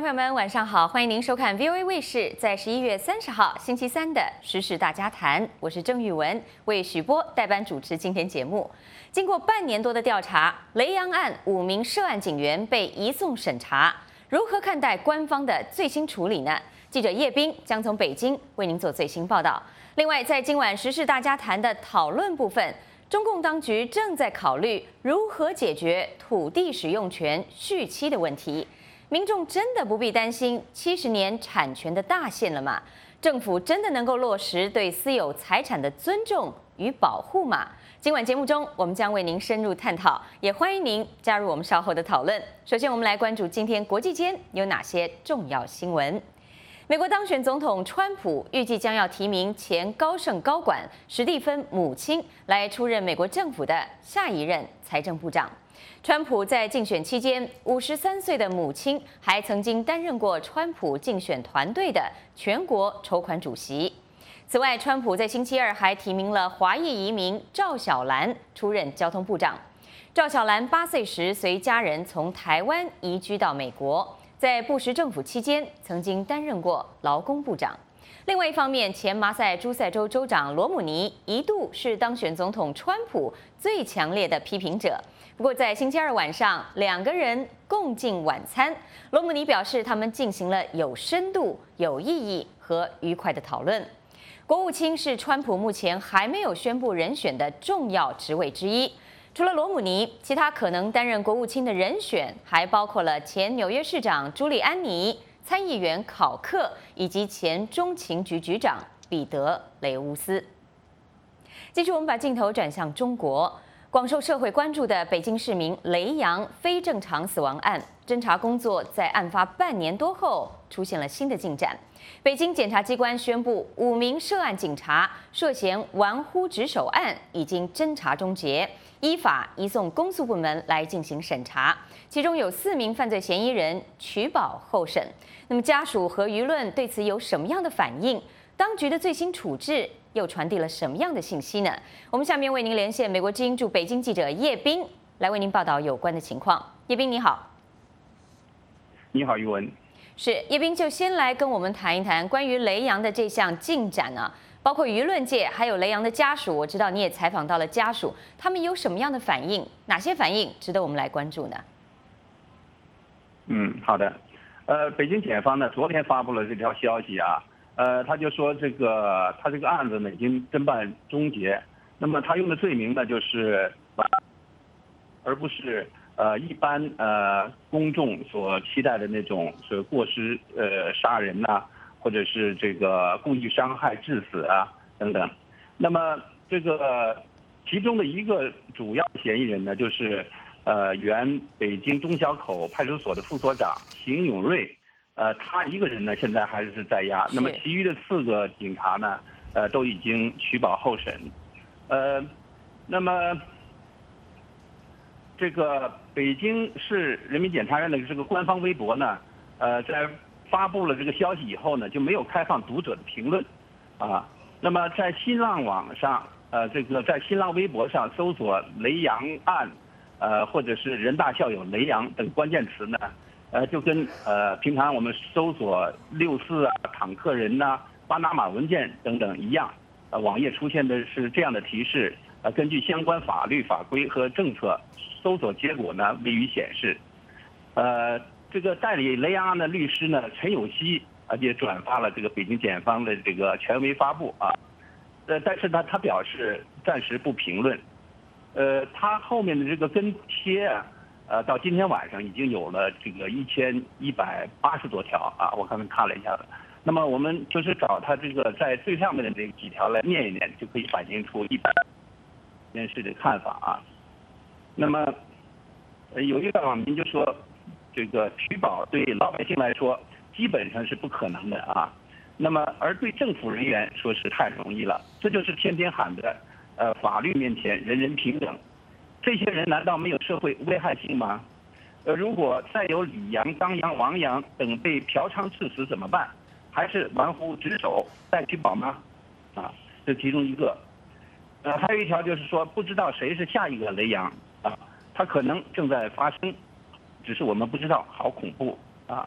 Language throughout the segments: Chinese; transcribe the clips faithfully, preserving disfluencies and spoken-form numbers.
朋友们，晚上好，欢迎您收看 V O A 卫视在十一月三十号星期三的时事大家谈，我是郑玉文，为许波代班主持今天节目。经过半年多的调查，雷洋案五名涉案警员被移送审查，如何看待官方的最新处理呢？记者叶斌将从北京为您做最新报道。另外，在今晚时事大家谈的讨论部分，中共当局正在考虑如何解决土地使用权续期的问题。民众真的不必担心七十年产权的大限了吗？政府真的能够落实对私有财产的尊重与保护吗？今晚节目中，我们将为您深入探讨，也欢迎您加入我们稍后的讨论。首先，我们来关注今天国际间有哪些重要新闻。美国当选总统川普预计将要提名前高盛高管史蒂芬母亲来出任美国政府的下一任财政部长。川普在竞选期间，五十三岁的母亲还曾经担任过川普竞选团队的全国筹款主席。此外，川普在星期二还提名了华裔移民赵小兰出任交通部长。赵小兰八岁时随家人从台湾移居到美国，在布什政府期间曾经担任过劳工部长。另外一方面，前马萨诸塞州州长罗姆尼一度是当选总统川普最强烈的批评者。不过，在星期二晚上，两个人共进晚餐。罗姆尼表示，他们进行了有深度、有意义和愉快的讨论。国务卿是川普目前还没有宣布人选的重要职位之一。除了罗姆尼，其他可能担任国务卿的人选还包括了前纽约市长朱利安尼、参议员考克以及前中情局局长彼得·雷乌斯。继续，我们把镜头转向中国。广受社会关注的北京市民雷洋非正常死亡案，侦查工作在案发半年多后出现了新的进展。北京检察机关宣布，五名涉案警察涉嫌玩忽职守案已经侦查终结，依法移送公诉部门来进行审查。其中有四名犯罪嫌疑人取保候审。那么家属和舆论对此有什么样的反应？当局的最新处置又传递了什么样的信息呢？我们下面为您连线美国之音驻北京记者叶斌，来为您报道有关的情况。叶斌，你好。 你好，于文。 是，叶斌就先来跟我们谈一谈关于雷洋的这项进展啊，包括舆论界还有雷洋的家属，我知道你也采访到了家属，他们有什么样的反应？哪些反应值得我们来关注呢？ 嗯，好的。呃，北京检方呢，昨天发布了这条消息啊。呃，他就说这个他这个案子呢已经侦办终结，那么他用的罪名呢就是而不是呃一般呃公众所期待的那种是过失呃杀人呐、啊，或者是这个故意伤害致死啊等等。那么这个其中的一个主要嫌疑人呢，就是呃原北京东小口派出所的副所长邢永瑞。呃，他一个人呢，现在还是在押。那么，其余的四个警察呢，呃，都已经取保候审。呃，那么这个北京市人民检察院的这个官方微博呢，呃，在发布了这个消息以后呢，就没有开放读者的评论，啊。那么在新浪网上，呃，这个在新浪微博上搜索“雷洋案”，呃，或者是“人大校友雷洋”等关键词呢。呃，就跟呃平常我们搜索六四啊、坦克人呐、啊、巴拿马文件等等一样，呃，网页出现的是这样的提示。呃，根据相关法律法规和政策，搜索结果呢未予显示。呃，这个代理雷洋案的律师呢陈有希啊也转发了这个北京检方的这个权威发布啊，呃，但是呢他表示暂时不评论。呃，他后面的这个跟帖啊。呃，到今天晚上已经有了这个一千一百八十多条啊，我刚才看了一下子。那么我们就是找他这个在最上面的这几条来念一念，就可以反映出一般人士的看法啊。那么，呃，有一个网民就说，这个取保对老百姓来说基本上是不可能的啊。那么，而对政府人员说是太容易了，这就是天天喊的，呃，法律面前人人平等。这些人难道没有社会危害性吗？呃，如果再有李阳、张阳、王阳等被嫖娼致死怎么办？还是玩忽职守再取保吗？啊，这其中一个。呃，还有一条就是说，不知道谁是下一个雷洋啊，他可能正在发生，只是我们不知道，好恐怖啊。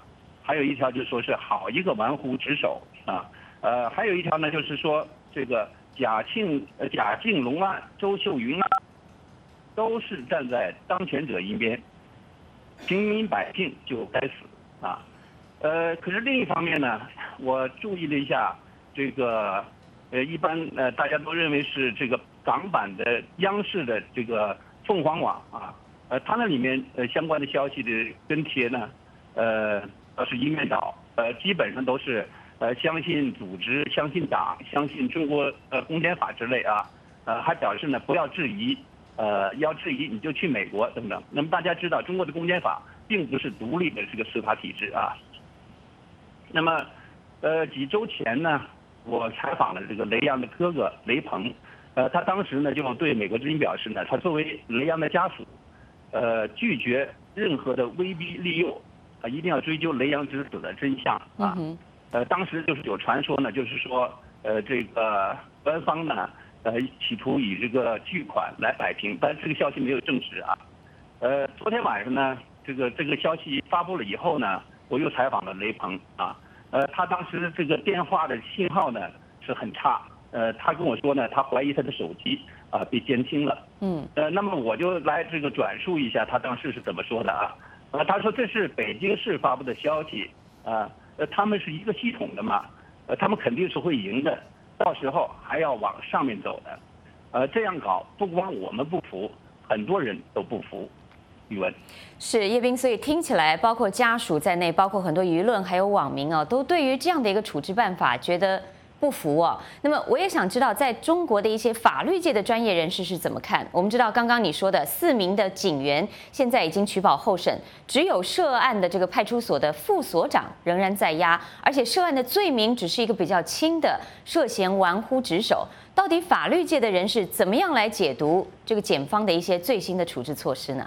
还有一条就说是好一个玩忽职守啊，呃，还有一条呢就是说这个贾庆呃贾敬龙案、周秀云案，都是站在当权者一边，平民百姓就该死啊。呃，可是另一方面呢，我注意了一下这个，呃，一般呃大家都认为是这个港版的央视的这个凤凰网啊，呃，它那里面呃相关的消息的跟帖呢，呃，倒是一面倒，呃，基本上都是呃相信组织、相信党、相信中国呃公检法之类啊，呃，还表示呢不要质疑，呃，要质疑你就去美国等等。那么大家知道，中国的公检法并不是独立的这个司法体制啊。那么，呃，几周前呢，我采访了这个雷洋的哥哥雷鹏，呃，他当时呢就对美国之音表示呢，他作为雷洋的家属，呃，拒绝任何的威逼利诱，啊、呃，一定要追究雷洋之死的真相啊。嗯、呃，当时就是有传说呢，就是说，呃，这个官方呢，呃，企图以这个巨款来摆平，但这个消息没有证实啊。呃，昨天晚上呢，这个这个消息发布了以后呢，我又采访了雷鹏啊，呃，他当时这个电话的信号呢是很差，呃，他跟我说呢，他怀疑他的手机啊被监听了，嗯，呃，那么我就来这个转述一下他当时是怎么说的啊，呃，他说这是北京市发布的消息啊，呃，他们是一个系统的嘛，呃，他们肯定是会赢的，到时候还要往上面走的，呃，这样搞不光我们不服，很多人都不服。 是叶斌，所以听起来，包括家属在内，包括很多舆论还有网民哦，都对于这样的一个处置办法觉得不服哦。那么我也想知道，在中国的一些法律界的专业人士是怎么看？我们知道，刚刚你说的四名的警员现在已经取保候审，只有涉案的这个派出所的副所长仍然在押，而且涉案的罪名只是一个比较轻的涉嫌玩忽职守。到底法律界的人士怎么样来解读这个检方的一些最新的处置措施呢？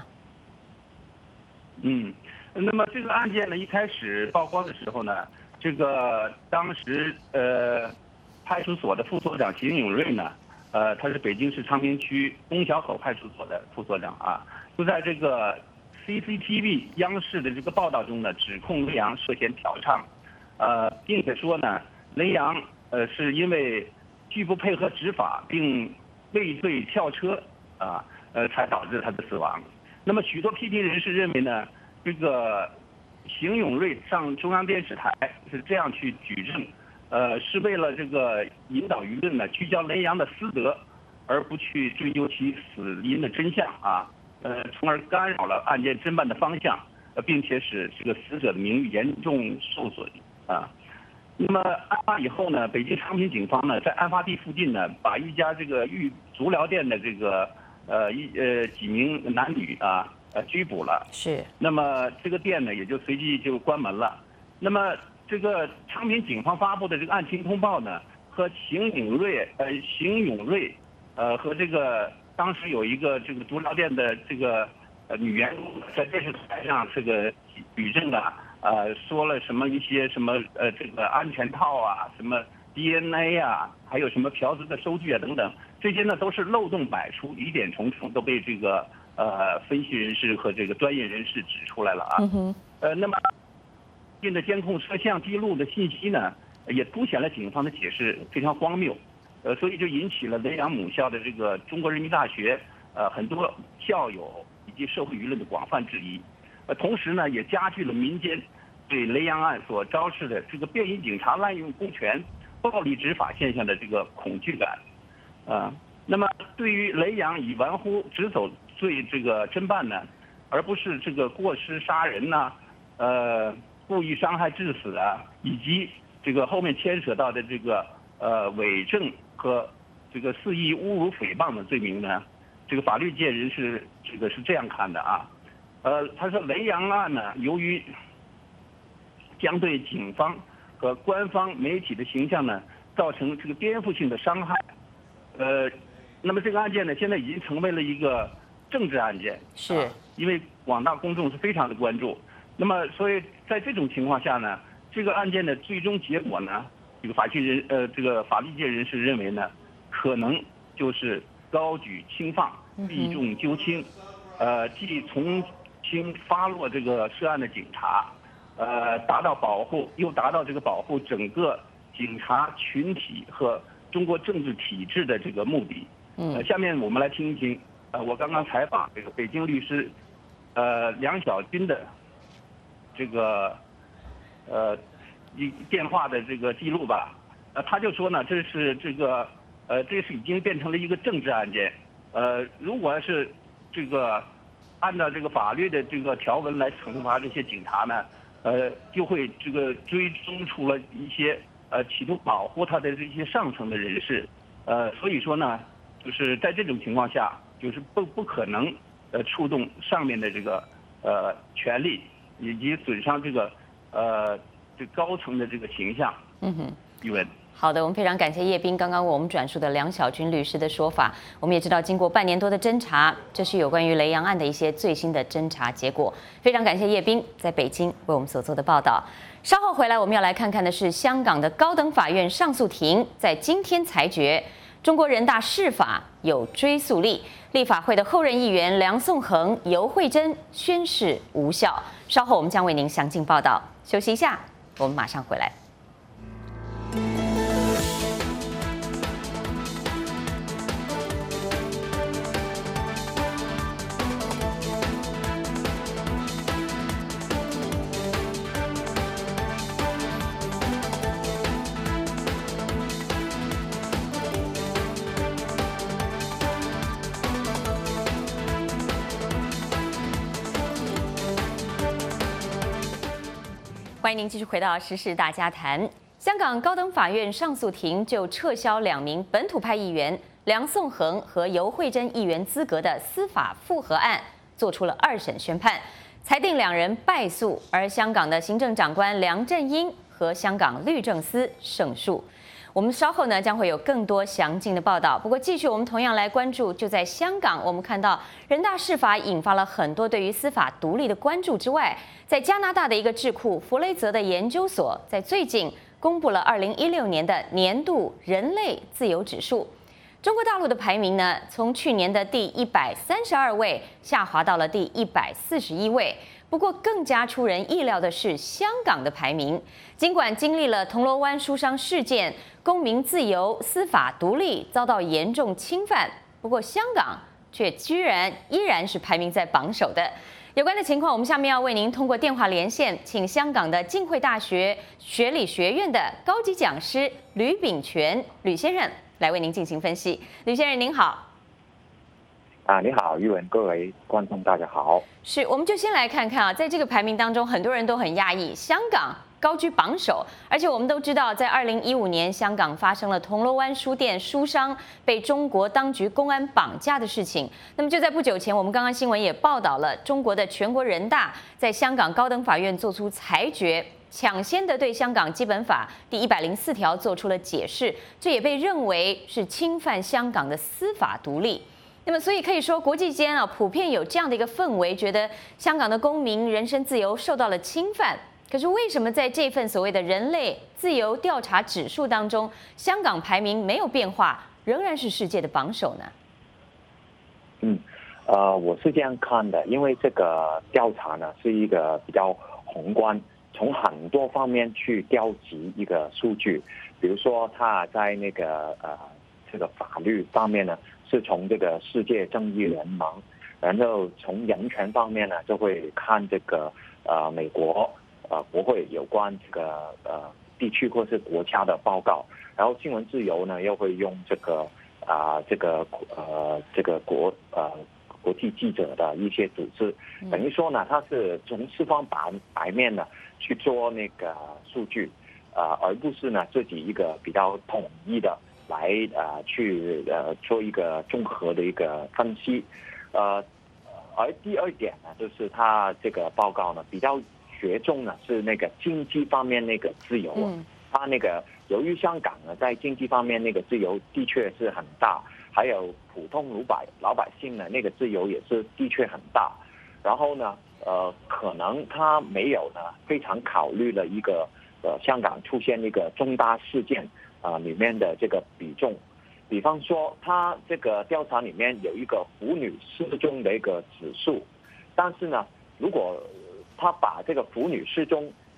嗯，那么这个案件呢，一开始曝光的时候呢，这个当时呃派出所的副所长邢永瑞呢，呃，他是北京市昌平区东小口派出所的副所长啊，就在这个 C C T V 央视的这个报道中呢，指控雷洋涉嫌嫖娼，呃，并且说呢，雷洋呃是因为拒不配合执法并畏罪跳车啊，呃，才导致他的死亡。那么许多批评人士认为呢，这个邢永瑞上中央电视台是这样去举证，呃，是为了这个引导舆论呢，聚焦雷洋的私德，而不去追究其死因的真相啊，呃，从而干扰了案件侦办的方向，呃，并且使这个死者的名誉严重受损啊。那么案发以后呢，北京昌平警方呢，在案发地附近呢，把一家这个浴足疗店的这个呃一呃几名男女啊呃拘捕了。 是。 那么这个店呢，也就随即就关门了。那么这个昌平警方发布的这个案情通报呢，和邢永瑞呃邢永瑞呃和这个当时有一个这个足疗店的这个呃女员工在电视台上这个举证啊。呃，说了什么一些什么呃，这个安全套啊，什么 D N A 啊，还有什么嫖资的收据啊等等，这些呢都是漏洞百出、疑点重重，都被这个呃分析人士和这个专业人士指出来了啊。嗯哼。呃，那么近的监控摄像记录的信息呢，也凸显了警方的解释非常荒谬，呃，所以就引起了雷洋母校的这个中国人民大学呃很多校友以及社会舆论的广泛质疑，呃，同时呢也加剧了民间对雷洋案所昭示的这个便衣警察滥用公权、暴力执法现象的这个恐惧感，啊，那么对于雷洋以玩忽职守罪这个侦办呢，而不是这个过失杀人呐、啊，呃，故意伤害致死啊，以及这个后面牵扯到的这个呃伪证和这个肆意侮辱诽谤的罪名呢，这个法律界人士这个是这样看的啊，呃，他说雷洋案呢，由于将对警方和官方媒体的形象呢造成这个颠覆性的伤害，呃，那么这个案件呢现在已经成为了一个政治案件， 是、 啊，因为广大公众是非常的关注，那么所以在这种情况下呢，这个案件的最终结果呢，这个法律人呃这个法律界人士认为呢，可能就是高举轻放，避重就轻，呃，既从轻发落这个涉案的警察。 呃达到保护，又达到这个保护整个警察群体和中国政治体制的这个目的。呃，下面我们来听一听，呃，我刚刚采访这个北京律师，呃，梁小军的这个呃一电话的这个记录吧。呃，他就说呢，这是这个呃，这是已经变成了一个政治案件。呃，如果是这个按照这个法律的这个条文来惩罚这些警察呢，呃，就会这个追踪出了一些呃企图保护他的这些上层的人士。呃，所以说呢，就是在这种情况下，就是不不可能呃触动上面的这个呃权利，以及损伤这个呃这高层的这个形象。 嗯哼， 宇文。 好的，我们非常感谢叶斌刚刚为我们转述的梁小军律师的说法。我们也知道，经过半年多的侦查，这是有关于雷洋案的一些最新的侦查结果。非常感谢叶斌在北京为我们所做的报道。稍后回来，我们要来看看的是香港的高等法院上诉庭在今天裁决，中国人大释法有追诉力，立法会的后任议员梁颂恒、游惠珍宣誓无效。稍后我们将为您详尽报道。休息一下，我们马上回来。欢迎您继续回到时事大家谈。香港高等法院上诉庭就撤销两名本土派议员梁颂恒和游惠珍议员资格的司法复核案做出了二审宣判，裁定两人败诉，而香港的行政长官梁振英和香港律政司胜诉。我们稍后呢将会有更多详尽的报道。不过，继续我们同样来关注，就在香港，我们看到人大释法引发了很多对于司法独立的关注之外，在加拿大的一个智库弗雷泽的研究所，在最近公布了二零一六年的年度人类自由指数。中国大陆的排名呢，从去年的第一百三十二位下滑到了第一百四十一位。不过，更加出人意料的是，香港的排名，尽管经历了铜锣湾书商事件，公民自由、司法独立遭到严重侵犯，不过香港却居然依然是排名在榜首的。有关的情况，我们下面要为您通过电话连线，请香港的浸会大学学理学院的高级讲师吕秉权吕先生来为您进行分析。吕先生您好。 啊，你好，玉文，各位观众，大家好。 是，我们就先来看看啊，在这个排名当中，很多人都很讶异，香港高居榜首，而且我们都知道，在二零一五年，香港发生了铜锣湾书店书商被中国当局公安绑架的事情。那么就在不久前，我们刚刚新闻也报道了，中国的全国人大在香港高等法院做出裁决，抢先的对香港基本法第一百零四条做出了解释，这也被认为是侵犯香港的司法独立。那么，所以可以说，国际间啊，普遍有这样的一个氛围，觉得香港的公民人身自由受到了侵犯。可是，为什么在这份所谓的人类自由调查指数当中，香港排名没有变化，仍然是世界的榜首呢？ 嗯，呃，我是这样看的，因为这个调查呢是一个比较宏观，从很多方面去调集一个数据，比如说他在那个呃这个法律方面呢。是从这个世界正义联盟，然后从人权方面呢，就会看这个呃美国呃国会有关这个呃地区或是国家的报告，然后新闻自由呢又会用这个啊、呃、这个呃这个国呃国际记者的一些组织，等于说呢，它是从四方八白面呢去做那个数据，啊、呃、而不是呢自己一个比较统一的。来呃去呃做一个综合的一个分析，呃，而第二点呢，就是他这个报告呢比较着重呢是那个经济方面那个自由啊，他那个由于香港呢在经济方面那个自由的确是很大，还有普通老百老百姓呢那个自由也是的确很大，然后呢呃可能他没有呢非常考虑了一个呃香港出现一个重大事件。啊，里面的这个比重，比方说，他这个调查里面有一个妇女失踪的一个指数，但是呢，如果他把这个妇女失踪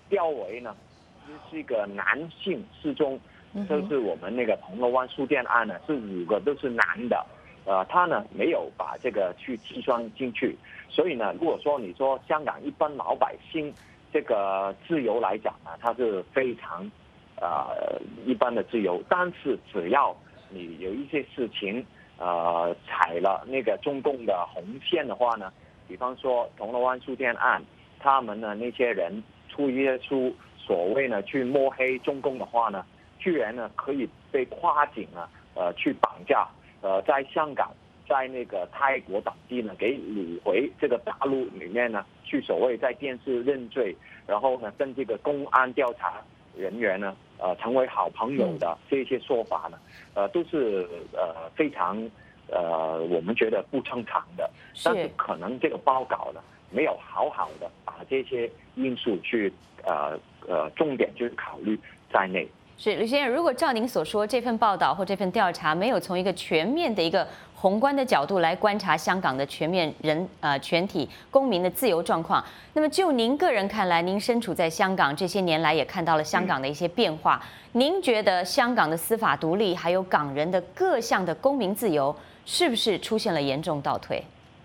调为呢是一个男性失踪，就是我们那个铜锣湾书店案呢是五个都是男的，呃，他呢没有把这个去计算进去，所以呢，如果说你说香港一般老百姓这个自由来讲呢，它是非常呃一般的自由，但是只要你有一些事情呃踩了那个中共的红线的话呢，比方说铜锣湾书店案，他们呢那些人出一些书，所谓呢去摸黑中共的话呢，居然呢可以被跨境啊呃去绑架，呃在香港在那个泰国等地呢给掳回这个大陆里面呢去所谓在电视认罪，然后呢跟这个公安调查人员呢呃成为好朋友的这些说法呢，呃都是呃非常呃我们觉得不正常的，但是可能这个报告呢没有好好的把这些因素去呃呃重点去考虑在内。 是吕先生，如果照您所说，这份报道或这份调查没有从一个全面的一个宏观的角度来观察香港的全面人呃全体公民的自由状况，那么就您个人看来，您身处在香港这些年来，也看到了香港的一些变化，嗯、您觉得香港的司法独立还有港人的各项的公民自由，是不是出现了严重倒退？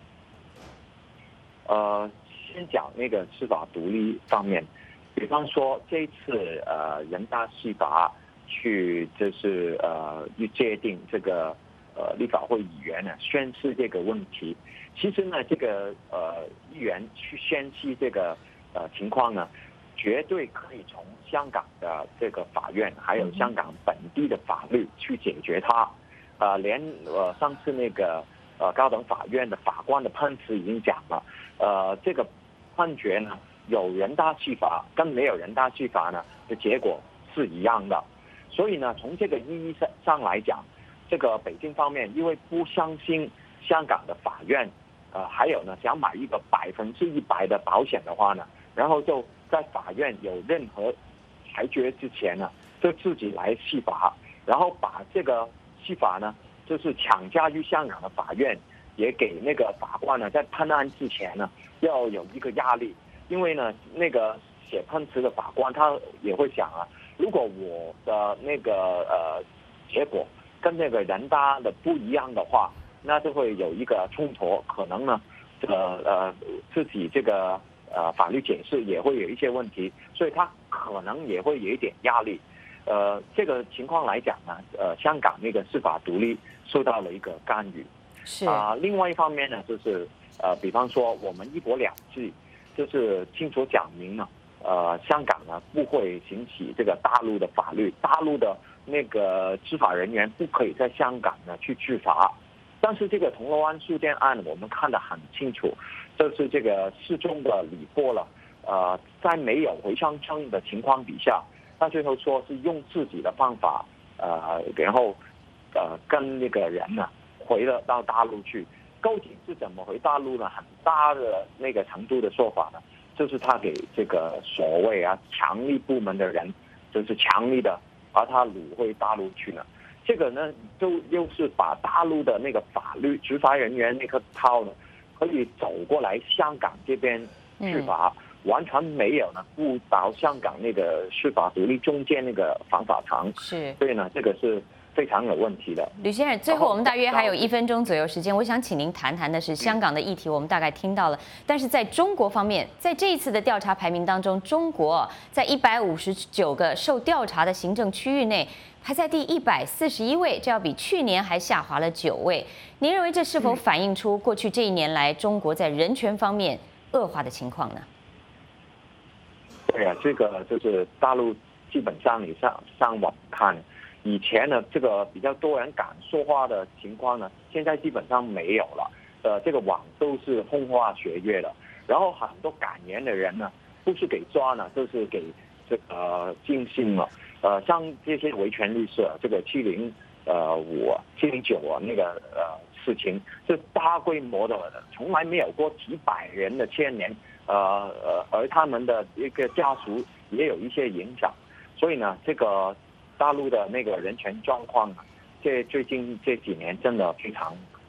呃，先讲那个司法独立方面。比方说，这次呃人大释法去就是呃去界定这个呃立法会议员呢宣誓这个问题，其实呢这个呃议员去宣誓这个呃情况呢，绝对可以从香港的这个法院还有香港本地的法律去解决它。呃，连呃上次那个呃高等法院的法官的判词已经讲了，呃这个判决呢。有人大释法跟没有人大释法呢的结果是一样的，所以呢，从这个意义上来讲，这个北京方面因为不相信香港的法院，呃，还有呢，想买一个百分之一百的保险的话呢，然后就在法院有任何裁决之前呢，就自己来释法，然后把这个释法呢，就是强加于香港的法院，也给那个法官呢，在判案之前呢，要有一个压力。因为呢，那个写判词的法官他也会想啊，如果我的那个呃结果跟那个人大的不一样的话，那就会有一个冲突，可能呢，呃呃自己这个呃法律解释也会有一些问题，所以他可能也会有一点压力。呃，这个情况来讲呢，呃，香港那个司法独立受到了一个干预。 是啊、呃，另外一方面呢，就是呃，比方说我们一国两制。就是清楚讲明了，呃，香港呢不会行使这个大陆的法律，大陆的那个执法人员不可以在香港呢去执法。但是这个铜锣湾书店案我们看得很清楚，就是这个失踪的李波了，呃，在没有回乡证的情况底下，他最后说是用自己的方法，呃，然后呃跟那个人呢回了到大陆去。究竟是怎么回大陆呢？很大的那个程度的说法呢，就是他给这个所谓啊强力部门的人，就是强力的把他掳回大陆去了。这个呢，就又是把大陆的那个法律执法人员那个套呢，可以走过来香港这边执法，嗯、完全没有呢不到香港那个司法独立中间那个防法层。 是， 所以呢，这个是非常有问题的。 吕先生，最后我们大约还有一分钟左右时间，我想请您谈谈的是香港的议题，我们大概听到了。但是在中国方面，在这一次的调查排名当中，中国在一百五十九个受调查的行政区域内，排在第一百四十一位，这要比去年还下滑了九位。您认为这是否反映出过去这一年来中国在人权方面恶化的情况呢？ 对啊，这个就是大陆基本上你上上网看。以前呢，这个比较多人敢说话的情况呢，现在基本上没有了。呃，这个网都是风花雪月的，然后很多敢言的人呢，不是给抓呢，就是给这个、呃、定性了。呃，像这些维权律师，这个七零呃五、七零九啊那个呃事情，是大规模的，从来没有过几百人的牵连。呃呃，而他们的一个家属也有一些影响，所以呢，这个。大陆的那个人权状况啊，这最近这几年真的非常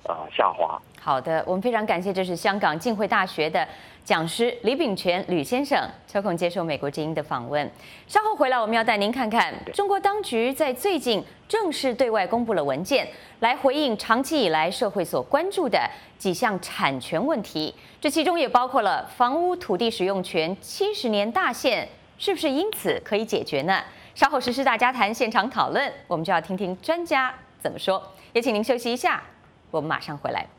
呃下滑。 好的，我们非常感谢，这是香港浸会大学的讲师李秉权吕先生抽空接受美国之音的访问。稍后回来，我们要带您看看中国当局在最近正式对外公布了文件，来回应长期以来社会所关注的几项产权问题。这其中也包括了房屋土地使用权七十年大限是不是因此可以解决呢？稍后时事大家谈现场讨论，我们就要听听专家怎么说。也请您休息一下，我们马上回来。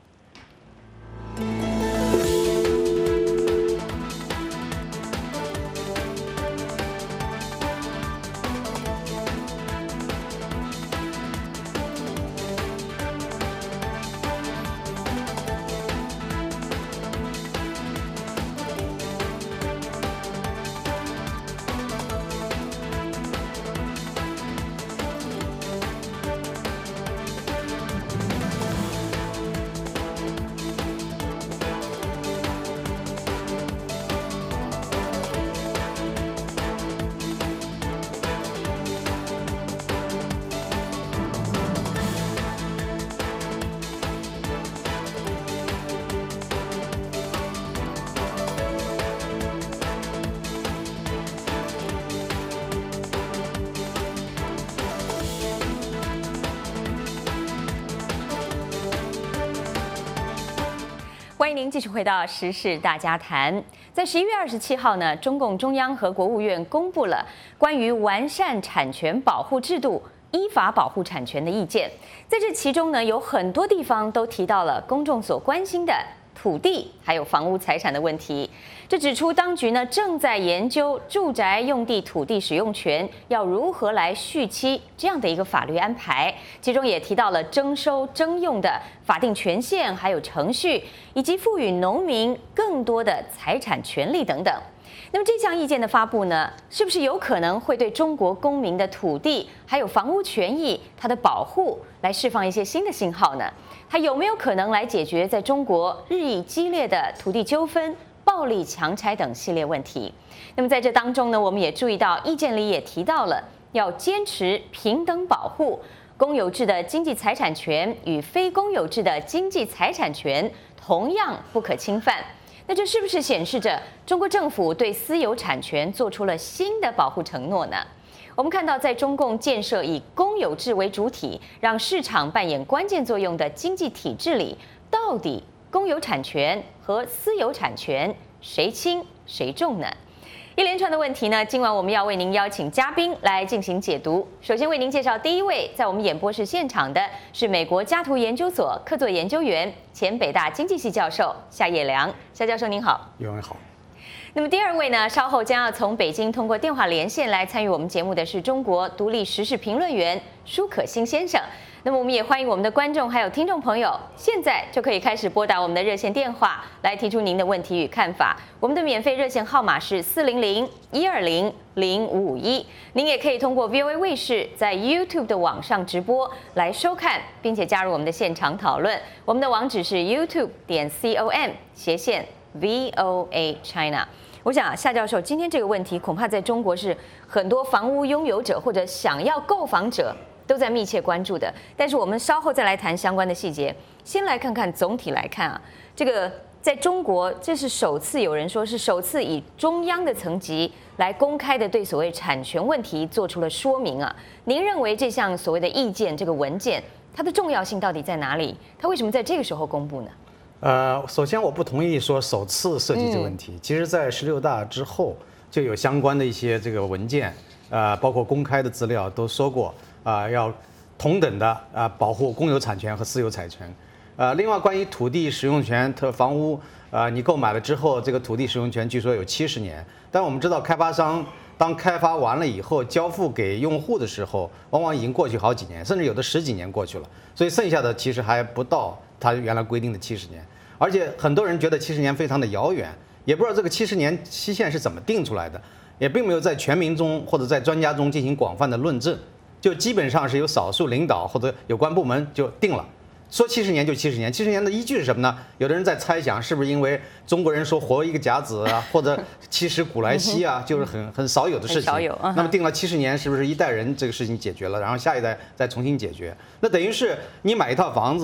欢迎您继续回到时事大家谈。在十一月二十七号呢，中共中央和国务院公布了关于完善产权保护制度、依法保护产权的意见。在这其中呢，有很多地方都提到了公众所关心的土地还有房屋财产的问题。这指出，当局呢正在研究住宅用地土地使用权要如何来续期这样的一个法律安排，其中也提到了征收征用的法定权限，还有程序，以及赋予农民更多的财产权利等等。那么这项意见的发布呢，是不是有可能会对中国公民的土地还有房屋权益它的保护来释放一些新的信号呢？它有没有可能来解决在中国日益激烈的土地纠纷、暴力强拆等系列问题？那么在这当中呢，我们也注意到意见里也提到了要坚持平等保护，公有制的经济财产权与非公有制的经济财产权同样不可侵犯。那这是不是显示着中国政府对私有产权做出了新的保护承诺呢？我们看到，在中共建设以公有制为主体，让市场扮演关键作用的经济体制里，到底公有产权和私有产权谁轻谁重呢？一连串的问题呢，今晚我们要为您邀请嘉宾来进行解读。首先为您介绍第一位，在我们演播室现场的是美国嘉图研究所客座研究员、前北大经济系教授夏业良。夏教授您好。 有人好。 那么第二位呢，稍后将要从北京通过电话连线来参与我们节目的是中国独立时事评论员舒可欣先生。那么我们也欢迎我们的观众还有听众朋友，现在就可以开始拨打我们的热线电话来提出您的问题与看法。我们的免费热线号码是四零零一二零零五五一。您也可以通过 V O A 卫视在 YouTube 的网上直播来收看，并且加入我们的现场讨论。我们的网址是 YouTube 点 com 斜线 V O A China。我想夏教授，今天这个问题恐怕在中国是很多房屋拥有者或者想要购房者都在密切关注的，但是我们稍后再来谈相关的细节。先来看看总体来看啊，这个在中国这是首次有人说是首次以中央的层级来公开的对所谓产权问题做出了说明啊。您认为这项所谓的意见这个文件它的重要性到底在哪里？它为什么在这个时候公布呢？ 呃，首先我不同意说首次涉及这个问题。嗯、其实，在十六大之后就有相关的一些这个文件，呃，包括公开的资料都说过。啊、呃，要同等的啊、呃、保护公有产权和私有产权。呃，另外关于土地使用权，特房屋，呃，你购买了之后，这个土地使用权据说有七十年。但我们知道，开发商当开发完了以后，交付给用户的时候，往往已经过去好几年，甚至有的十几年过去了。所以剩下的其实还不到它原来规定的七十年。而且很多人觉得七十年非常的遥远，也不知道这个七十年期限是怎么定出来的，也并没有在全民中或者在专家中进行广泛的论证。就基本上是由少数领导或者有关部门就定了，说七十年就七十年。七十年的依据是什么呢？有的人在猜想，是不是因为中国人说活一个甲子啊，或者七十古来稀啊，就是很很少有的事情。少有。那么定了七十年，是不是一代人这个事情解决了，然后下一代再重新解决？那等于是你买一套房子，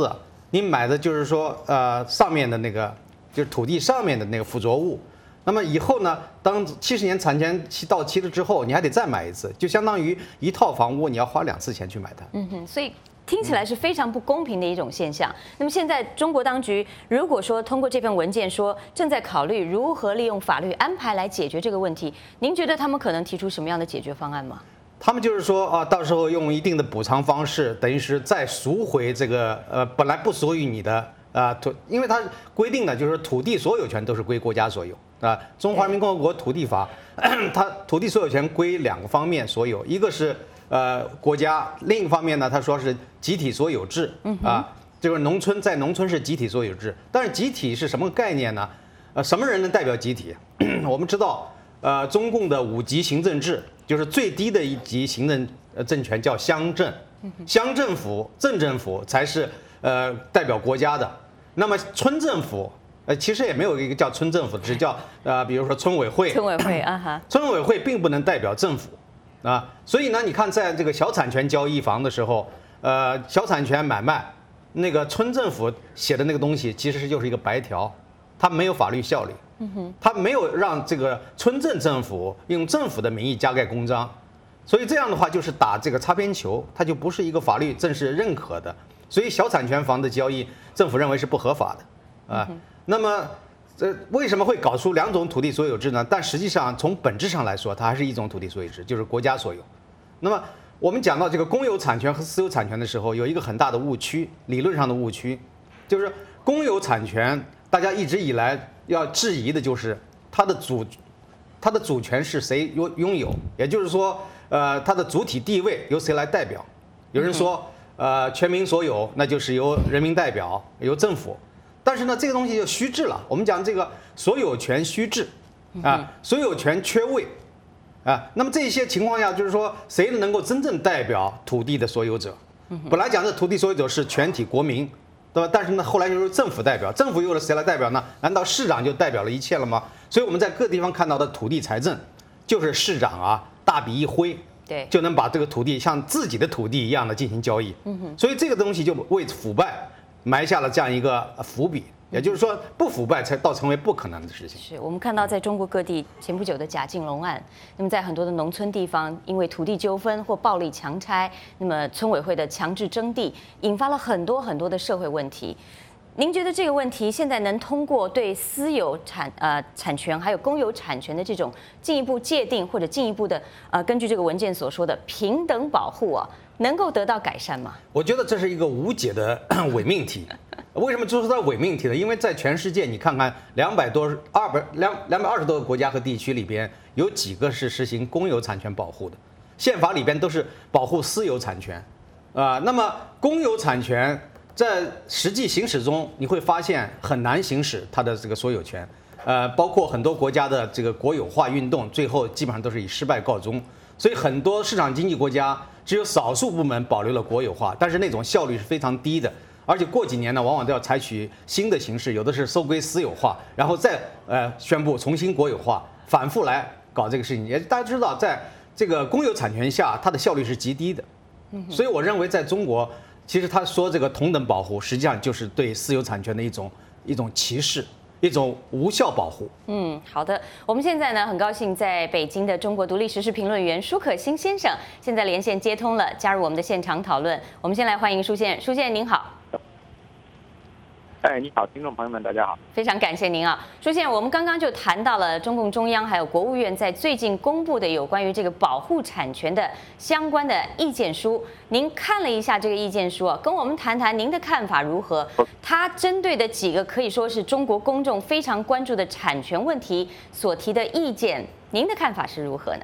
你买的就是说呃上面的那个就是土地上面的那个附着物。那么以后呢，当七十年产权期到期了之后，你还得再买一次，就相当于一套房屋你要花两次钱去买它。 嗯哼，所以听起来是非常不公平的一种现象。那么现在中国当局如果说通过这份文件说正在考虑如何利用法律安排来解决这个问题，您觉得他们可能提出什么样的解决方案吗？ 他们就是说啊，到时候用一定的补偿方式，等于是再赎回这个呃本来不属于你的啊土，因为它规定的就是土地所有权都是归国家所有。啊，中华人民共和国土地法，它土地所有权归两个方面所有，一个是呃国家，另一个方面呢，他说是集体所有制啊，就是农村在农村是集体所有制，但是集体是什么概念呢？呃，什么人能代表集体？我们知道，呃，中共的五级行政制就是最低的一级行政呃政权叫乡镇，乡政府、镇政府才是呃代表国家的，那么村政府。呃，其实也没有一个叫村政府，只叫呃，比如说村委会。 村委会啊哈。 村委会并不能代表政府，啊，所以呢，你看在这个小产权交易房的时候，呃，小产权买卖，那个村政府写的那个东西其实就是一个白条，它没有法律效力。嗯哼。它没有让这个村镇政府用政府的名义加盖公章，所以这样的话就是打这个擦边球，它就不是一个法律正式认可的。所以小产权房的交易，政府认为是不合法的，啊。嗯，那么，这为什么会搞出两种土地所有制呢？但实际上从本质上来说，它还是一种土地所有制，就是国家所有。那么我们讲到这个公有产权和私有产权的时候，有一个很大的误区，理论上的误区，就是公有产权，大家一直以来要质疑的就是它的主，它的主权是谁拥拥有，也就是说，呃，它的主体地位由谁来代表？有人说，呃，全民所有，那就是由人民代表，由政府。但是呢，这个东西就虚制了。我们讲这个所有权虚制，啊，所有权缺位，啊，那么这些情况下，就是说谁能够真正代表土地的所有者？本来讲这土地所有者是全体国民，对吧？但是呢，后来就是政府代表，政府又了谁来代表呢？难道市长就代表了一切了吗？所以我们在各地方看到的土地财政，就是市长啊大笔一挥， 对， 就能把这个土地像自己的土地一样的进行交易。所以这个东西就为腐败埋下了这样一个伏笔，也就是说，不腐败才到成为不可能的事情。 是我们看到在中国各地前不久的贾敬龙案，那么在很多的农村地方，因为土地纠纷或暴力强拆，那么村委会的强制征地，引发了很多很多的社会问题。您觉得这个问题现在能通过对私有产呃产权还有公有产权的这种进一步界定，或者进一步的呃根据这个文件所说的平等保护啊，能够得到改善吗？ 我觉得这是一个无解的伪命题。为什么说它伪命题呢？因为在全世界，你看看两百多、二百两两百二十多个国家和地区里边，有几个是实行公有产权保护的？宪法里边都是保护私有产权，啊、呃，那么公有产权在实际行使中，你会发现很难行使它的这个所有权，呃，包括很多国家的这个国有化运动，最后基本上都是以失败告终。所以很多市场经济国家只有少数部门保留了国有化，但是那种效率是非常低的。而且过几年呢，往往都要采取新的形式，有的是收归私有化，然后再呃宣布重新国有化，反复来搞这个事情。也大家知道，在这个公有产权下，它的效率是极低的。所以我认为，在中国，其实他说这个同等保护，实际上就是对私有产权的一种一种歧视，一种无效保护。 嗯，好的。我们现在呢，很高兴在北京的中国独立时事评论员舒可欣先生现在连线接通了，加入我们的现场讨论。我们先来欢迎舒先，舒先您好。 哎，你好，听众朋友们，大家好。 非常感谢您啊，舒先，我们刚刚就谈到了中共中央还有国务院在最近公布的有关于这个保护产权的相关的意见书。您看了一下这个意见书啊，跟我们谈谈您的看法如何？它针对的几个可以说是中国公众非常关注的产权问题所提的意见，您的看法是如何呢？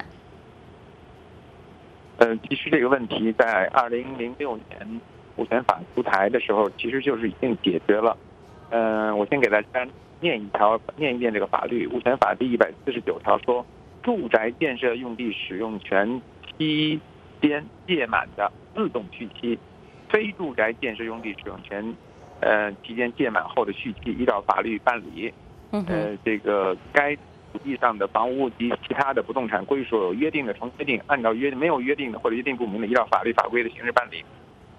呃，其实这个问题在二零零六年物权法出台的时候，其实就是已经解决了。嗯、呃，我先给大家念一条，念一遍这个法律。物权法第一百四十九条说，住宅建设用地使用权期间届满的自动续期，非住宅建设用地使用权呃期间届满后的续期，依照法律办理。呃，这个该土地上的房屋及其他的不动产归属有约定的，从约定按照约没有约定的或者约定不明的，依照法律法规的形式办理。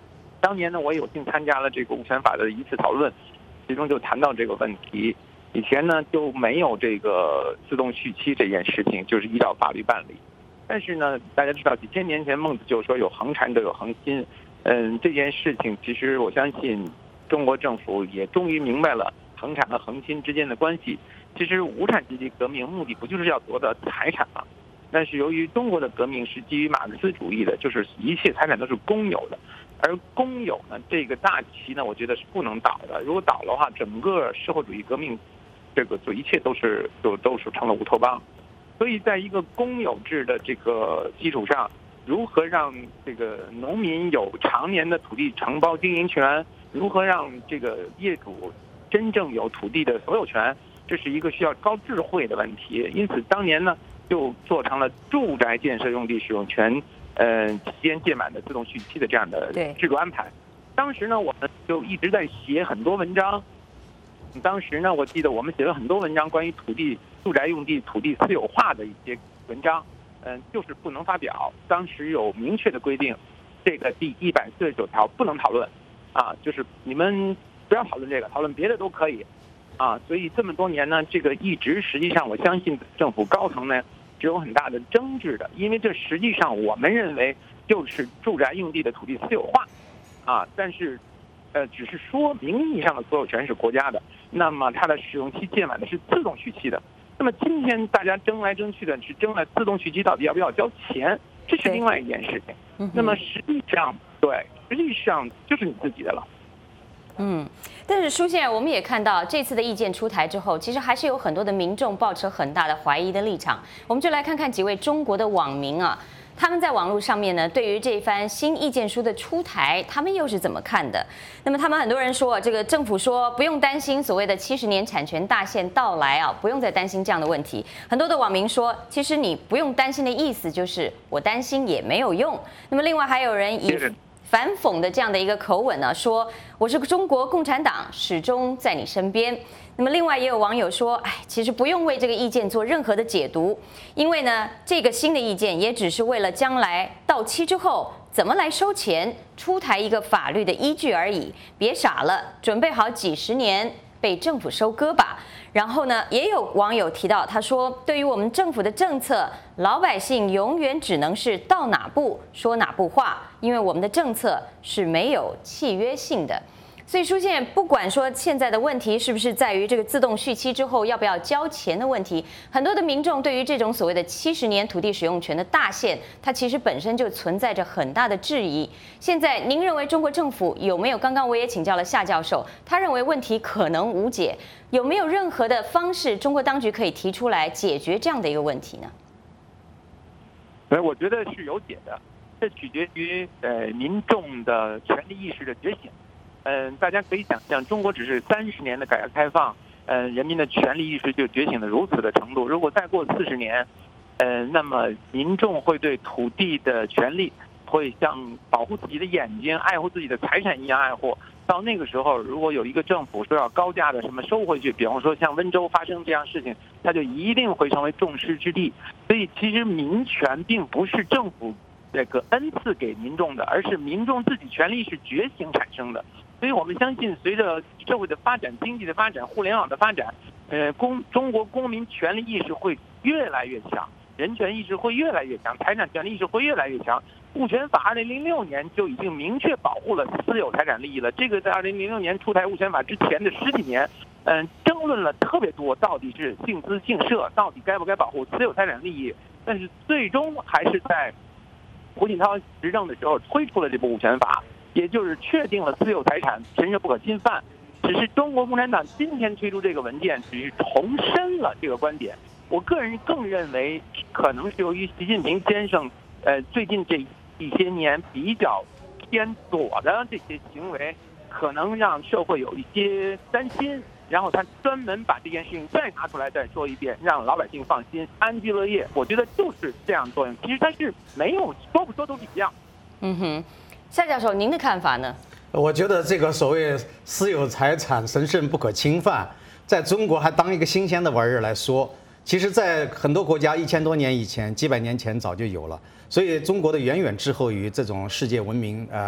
当年呢，我有幸参加了这个物权法的一次讨论，其中就谈到这个问题。以前呢就没有这个自动续期这件事情，就是依照法律办理。但是呢，大家知道几千年前孟子就说有恒产者有恒心，嗯，这件事情其实我相信中国政府也终于明白了恒产和恒心之间的关系。其实无产阶级革命目的不就是要夺得财产吗？但是由于中国的革命是基于马克思主义的，就是一切财产都是公有的，而公有呢这个大旗呢，我觉得是不能倒的。如果倒的话，整个社会主义革命这个就一切都是都都是成了乌托邦。所以在一个公有制的这个基础上，如何让这个农民有常年的土地承包经营权，如何让这个业主真正有土地的所有权，这是一个需要高智慧的问题。因此当年呢就做成了住宅建设用地使用权呃期间届满的自动续期的这样的制度安排。当时呢我们就一直在写很多文章，当时呢我记得我们写了很多文章关于土地住宅用地土地私有化的一些文章，嗯，就是不能发表。当时有明确的规定，这个第一百四十九条不能讨论，啊，就是你们不要讨论这个，讨论别的都可以，啊，所以这么多年呢，这个一直实际上我相信政府高层呢是有很大的争执的，因为这实际上我们认为就是住宅用地的土地私有化，啊，但是，呃，只是说名义上的所有权是国家的，那么它的使用期届满的是自动续期的。那么今天大家争来争去的是争了自动续期到底要不要交钱，这是另外一件事情。那么实际上，对，实际上就是你自己的了。 嗯，但是舒宪，我们也看到这次的意见出台之后，其实还是有很多的民众抱持很大的怀疑的立场。我们就来看看几位中国的网民啊，他们在网络上面呢，对于这番新意见书的出台，他们又是怎么看的？那么他们很多人说，这个政府说不用担心所谓的七十年产权大限到来啊，不用再担心这样的问题。很多的网民说，其实你不用担心的意思就是我担心也没有用。那么另外还有人以反讽的这样的一个口吻呢，说我是中国共产党，始终在你身边。那么另外也有网友说，哎，其实不用为这个意见做任何的解读，因为呢，这个新的意见也只是为了将来到期之后怎么来收钱，出台一个法律的依据而已。别傻了，准备好几十年被政府收割吧。然后呢，也有网友提到，他说，对于我们政府的政策，老百姓永远只能是到哪步说哪步话，因为我们的政策是没有契约性的。所以舒宪，不管说现在的问题是不是在于这个自动续期之后要不要交钱的问题，很多的民众对于这种所谓的七十年土地使用权的大限，它其实本身就存在着很大的质疑。现在您认为中国政府有没有？刚刚我也请教了夏教授，他认为问题可能无解，有没有任何的方式中国当局可以提出来解决这样的一个问题呢？ 呃，我觉得是有解的，这取决于呃民众的权利意识的觉醒。嗯，大家可以想象，中国只是三十年的改革开放，嗯，人民的权利意识就觉醒的如此的程度。如果再过四十年，嗯，那么民众会对土地的权利会像保护自己的眼睛、爱护自己的财产一样爱护。到那个时候，如果有一个政府说要高价的什么收回去，比方说像温州发生这样事情，它就一定会成为众矢之的。所以，其实民权并不是政府这个恩赐给民众的，而是民众自己权利是觉醒产生的。所以我们相信，随着社会的发展、经济的发展、互联网的发展，呃，公中国公民权利意识会越来越强，人权意识会越来越强，财产权利意识会越来越强。物权法二零零六年就已经明确保护了私有财产利益了。这个在二零零六年出台物权法之前的十几年，嗯、呃，争论了特别多，到底是姓资姓社，到底该不该保护私有财产利益？但是最终还是在胡锦涛执政的时候推出了这部物权法。也就是确定了私有财产神圣不可侵犯，只是中国共产党今天推出这个文件，只是重申了这个观点。我个人更认为，可能是由于习近平先生，呃，最近这一些年比较偏左的这些行为，可能让社会有一些担心，然后他专门把这件事情再拿出来再说一遍，让老百姓放心、安居乐业。我觉得就是这样作用。其实他是没有说不说都是一样。 嗯哼。夏教授，您的看法呢？ 我觉得这个所谓私有财产神圣不可侵犯，在中国还当一个新鲜的玩意儿来说，其实在很多国家一千多年以前、几百年前早就有了。所以中国的远远滞后于这种世界文明呃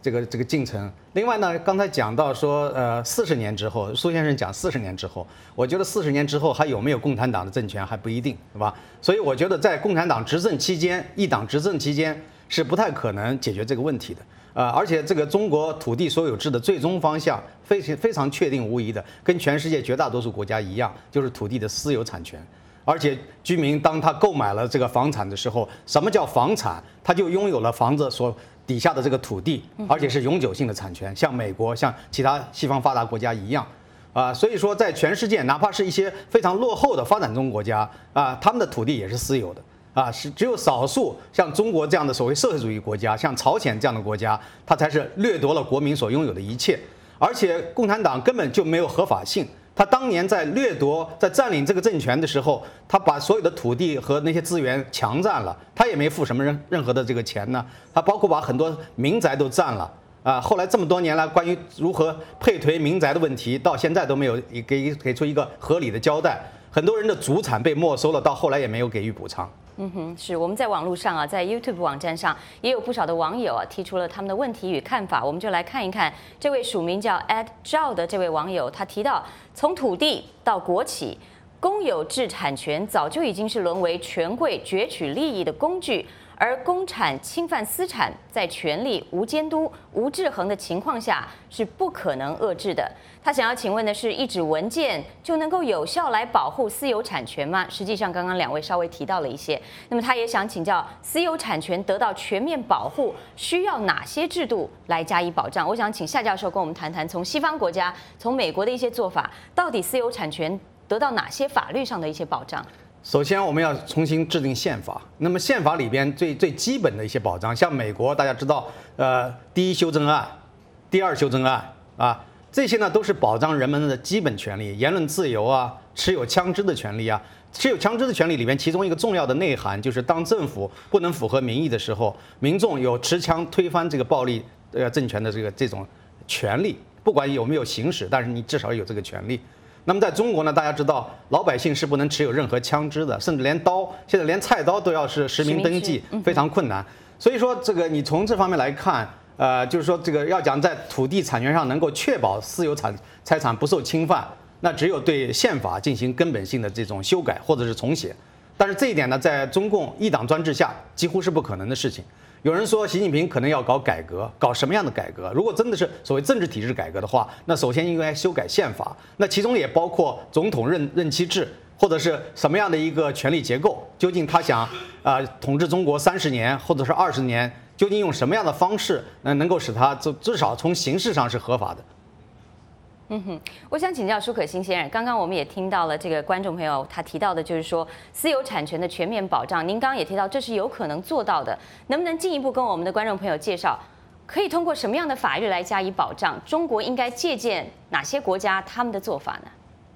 这个这个进程。另外呢，刚才讲到说，呃，四十年之后，苏先生讲四十年之后，我觉得四十年之后还有没有共产党的政权还不一定，对吧？所以我觉得在共产党执政期间，一党执政期间是不太可能解决这个问题的。呃，而且这个中国土地所有制的最终方向非常非常确定无疑的，跟全世界绝大多数国家一样，就是土地的私有产权。而且居民当他购买了这个房产的时候，什么叫房产？他就拥有了房子所底下的这个土地，而且是永久性的产权，像美国、像其他西方发达国家一样。啊，所以说在全世界，哪怕是一些非常落后的发展中国家啊，他们的土地也是私有的。啊，是只有少数像中国这样的所谓社会主义国家，像朝鲜这样的国家，它才是掠夺了国民所拥有的一切。而且共产党根本就没有合法性，他当年在掠夺、在占领这个政权的时候，他把所有的土地和那些资源强占了，他也没付什么任任何的这个钱呢。他包括把很多民宅都占了。啊，后来这么多年来，关于如何配颓民宅的问题，到现在都没有给给出一个合理的交代。很多人的祖产被没收了，到后来也没有给予补偿。 嗯哼，是我们在网络上啊，在 YouTube 网站上也有不少的网友啊提出了他们的问题与看法，我们就来看一看这位署名叫 Ed Zhao 的这位网友，他提到从土地到国企，公有制产权早就已经是沦为权贵攫取利益的工具。而公产侵犯私产，在权力无监督、无制衡的情况下是不可能遏制的。他想要请问的是，一纸文件就能够有效来保护私有产权吗？实际上，刚刚两位稍微提到了一些。那么他也想请教，私有产权得到全面保护，需要哪些制度来加以保障？我想请夏教授跟我们谈谈，从西方国家、从美国的一些做法，到底私有产权得到哪些法律上的一些保障？ 首先，我们要重新制定宪法。那么，宪法里边最最基本的一些保障，像美国，大家知道，呃，第一修正案、第二修正案啊，这些呢都是保障人们的基本权利，言论自由啊，持有枪支的权利啊。持有枪支的权利里边，其中一个重要的内涵就是，当政府不能符合民意的时候，民众有持枪推翻这个暴力呃政权的这个这种权利，不管有没有行使，但是你至少有这个权利。那么在中国呢，大家知道老百姓是不能持有任何枪支的，甚至连刀，现在连菜刀都要是实名登记，非常困难。所以说，这个你从这方面来看，呃，就是说这个要讲在土地产权上能够确保私有产财产不受侵犯，那只有对宪法进行根本性的这种修改或者是重写。但是这一点呢，在中共一党专制下几乎是不可能的事情。有人说习近平可能要搞改革，搞什么样的改革？如果真的是所谓政治体制改革的话，那首先应该修改宪法，那其中也包括总统任任期制，或者是什么样的一个权力结构？究竟他想啊、呃、统治中国三十年或者是二十年，究竟用什么样的方式，能能够使他至至少从形式上是合法的？ 嗯哼，我想请教舒可欣先生，刚刚我们也听到了这个观众朋友他提到的，就是说私有产权的全面保障。您刚刚也提到这是有可能做到的，能不能进一步跟我们的观众朋友介绍，可以通过什么样的法律来加以保障？中国应该借鉴哪些国家他们的做法呢？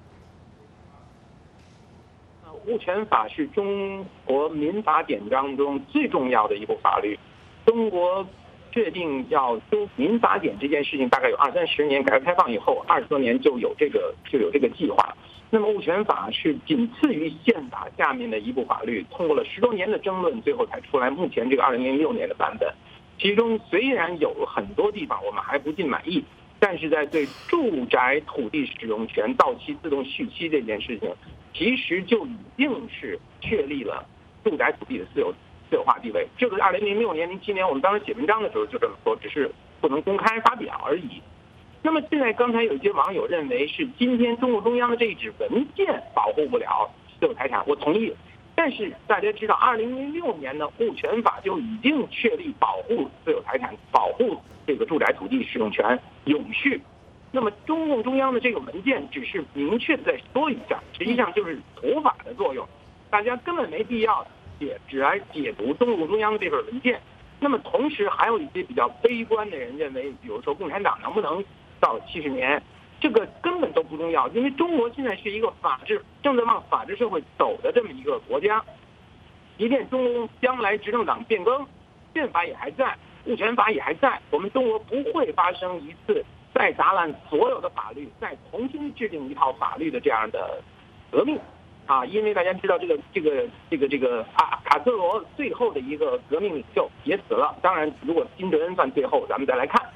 物权法是中国民法典当中最重要的一部法律。中国确定要修民法典这件事情，大概有二三十年，改革开放以后二十多年就有这个就有这个计划。那么物权法是仅次于宪法下面的一部法律，通过了十多年的争论，最后才出来目前这个二零零六年的版本。其中虽然有很多地方我们还不尽满意，但是在对住宅土地使用权到期自动续期这件事情，其实就已经是确立了住宅土地的私有私有化地位。这个二零零六年、零七年我们当时写文章的时候就这么说，只是不能公开发表而已。那么现在刚才有一些网友认为是今天中共中央的这一纸文件保护不了私有财产，我同意。但是大家知道，二零零六年的物权法就已经确立保护私有财产、保护这个住宅土地使用权永续。那么中共中央的这个文件只是明确的在说一下，实际上就是土法的作用，大家根本没必要解只来解读中共中央的这份文件。那么同时还有一些比较悲观的人认为，比如说共产党能不能到七十年，这个根本都不重要，因为中国现在是一个法治正在往法治社会走的这么一个国家。即便中共将来执政党变更，宪法也还在，物权法也还在，我们中国不会发生一次再砸烂所有的法律，再重新制定一套法律的这样的革命啊！因为大家知道，这个这个这个这个啊，卡斯罗最后的一个革命领袖也死了。当然，如果金正恩算最后，咱们再来看。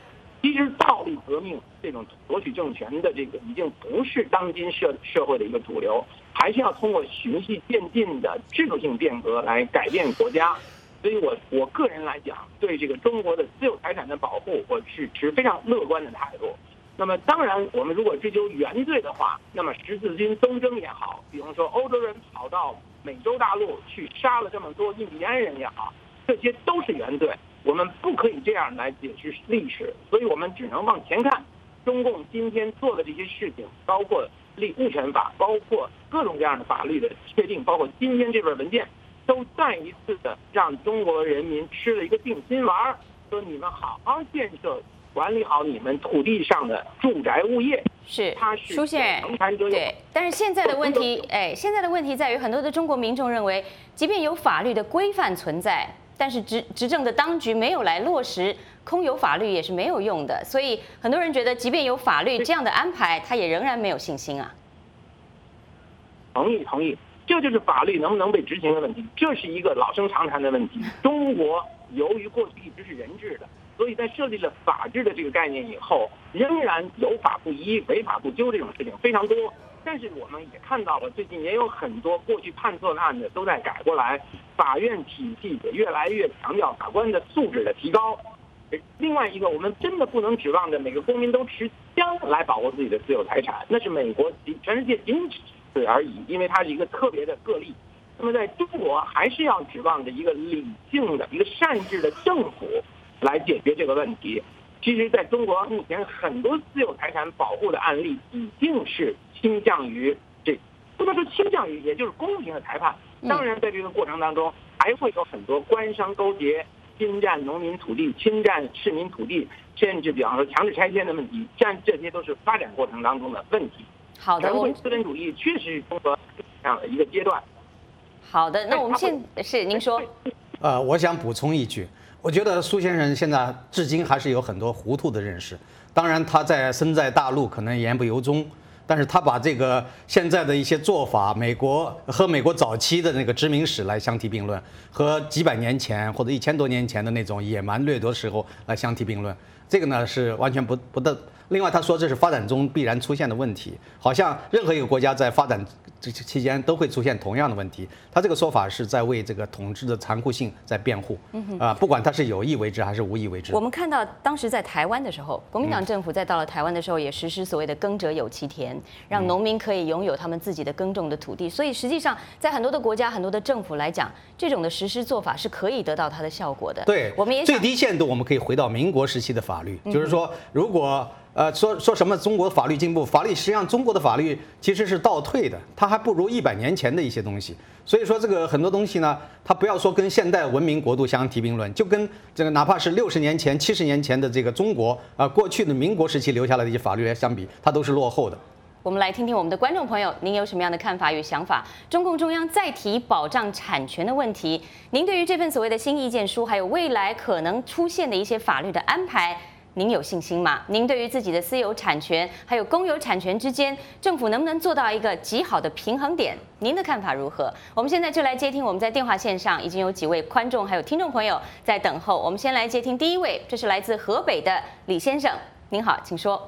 其实暴力革命这种夺取政权的这个已经不是当今社社会的一个主流，还是要通过循序渐进的制度性变革来改变国家。所以我我个人来讲，对这个中国的私有财产的保护，我是持非常乐观的态度。那么当然，我们如果追究原罪的话，那么十字军东征也好，比方说欧洲人跑到美洲大陆去杀了这么多印第安人也好，这些都是原罪。我们不可以这样来解释历史，所以我们只能往前看。中共今天做的这些事情，包括立物权法，包括各种各样的法律的确定，包括今天这份文件，都再一次的让中国人民吃了一个定心丸，说你们好好建设、管理好你们土地上的住宅物业。 是， 它是舒先生，对。但是现在的问题，哎，现在的问题在于，很多的中国民众认为，即便有法律的规范存在，但是执执政的当局没有来落实，空有法律也是没有用的。所以很多人觉得，即便有法律这样的安排，他也仍然没有信心啊。 同意，同意。这就是法律能不能被执行的问题，这是一个老生常谈的问题。中国由于过去一直是人治的，所以在设立了法治的这个概念以后，仍然有法不依、违法不究这种事情非常多。但是我们也看到了，最近也有很多过去判错的案子都在改过来，法院体系也越来越强调法官的素质的提高。另外一个，我们真的不能指望着每个公民都持枪来保护自己的私有财产，那是美国全世界仅此而已，因为它是一个特别的个例。那么在中国，还是要指望着一个理性的、一个善治的政府来解决这个问题。其实，在中国目前很多私有财产保护的案例，已经是倾向于这，不能说倾向于，也就是公平的裁判。当然，在这个过程当中，还会有很多官商勾结、侵占农民土地、侵占市民土地，甚至比方说强制拆迁的问题，这这些都是发展过程当中的问题。 好的， 我们资本主义确实是中国这样的一个阶段。 好的，那我们现是您说。 呃，我想补充一句，我觉得苏先生现在至今还是有很多糊涂的认识。当然，他在身在大陆，可能言不由衷。但是他把这个现在的一些做法，美国和美国早期的那个殖民史来相提并论，和几百年前或者一千多年前的那种野蛮掠夺时候来相提并论，这个呢是完全不不的。另外，他说这是发展中必然出现的问题，好像任何一个国家在发展这期间都会出现同样的问题。他这个说法是在为这个统治的残酷性在辩护，啊，不管他是有意为之还是无意为之。 我们看到当时在台湾的时候，国民党政府在到了台湾的时候，也实施所谓的耕者有其田，让农民可以拥有他们自己的耕种的土地。所以实际上，在很多的国家、很多的政府来讲，这种的实施做法是可以得到它的效果的。 对， 我们也最低限度我们可以回到民国时期的法律，就是说，如果呃，说说什么中国法律进步，法律实际上中国的法律其实是倒退的，它还不如一百年前的一些东西。所以说这个很多东西呢，它不要说跟现代文明国度相提并论，就跟这个哪怕是六十年前、七十年前的这个中国啊、呃，过去的民国时期留下来的一些法律来相比，它都是落后的。 我们来听听我们的观众朋友，您有什么样的看法与想法？中共中央再提保障产权的问题，您对于这份所谓的新意见书，还有未来可能出现的一些法律的安排，您有信心吗？您对于自己的私有产权还有公有产权之间，政府能不能做到一个极好的平衡点？您的看法如何？我们现在就来接听我们在电话线上已经有几位观众还有听众朋友在等候。我们先来接听第一位，这是来自河北的李先生，您好，请说。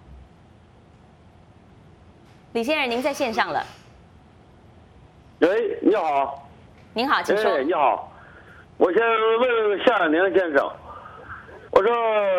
李先生，您在线上了。 喂，你好。 您好，请说。 哎，你好，我先问问夏宁先生。我说，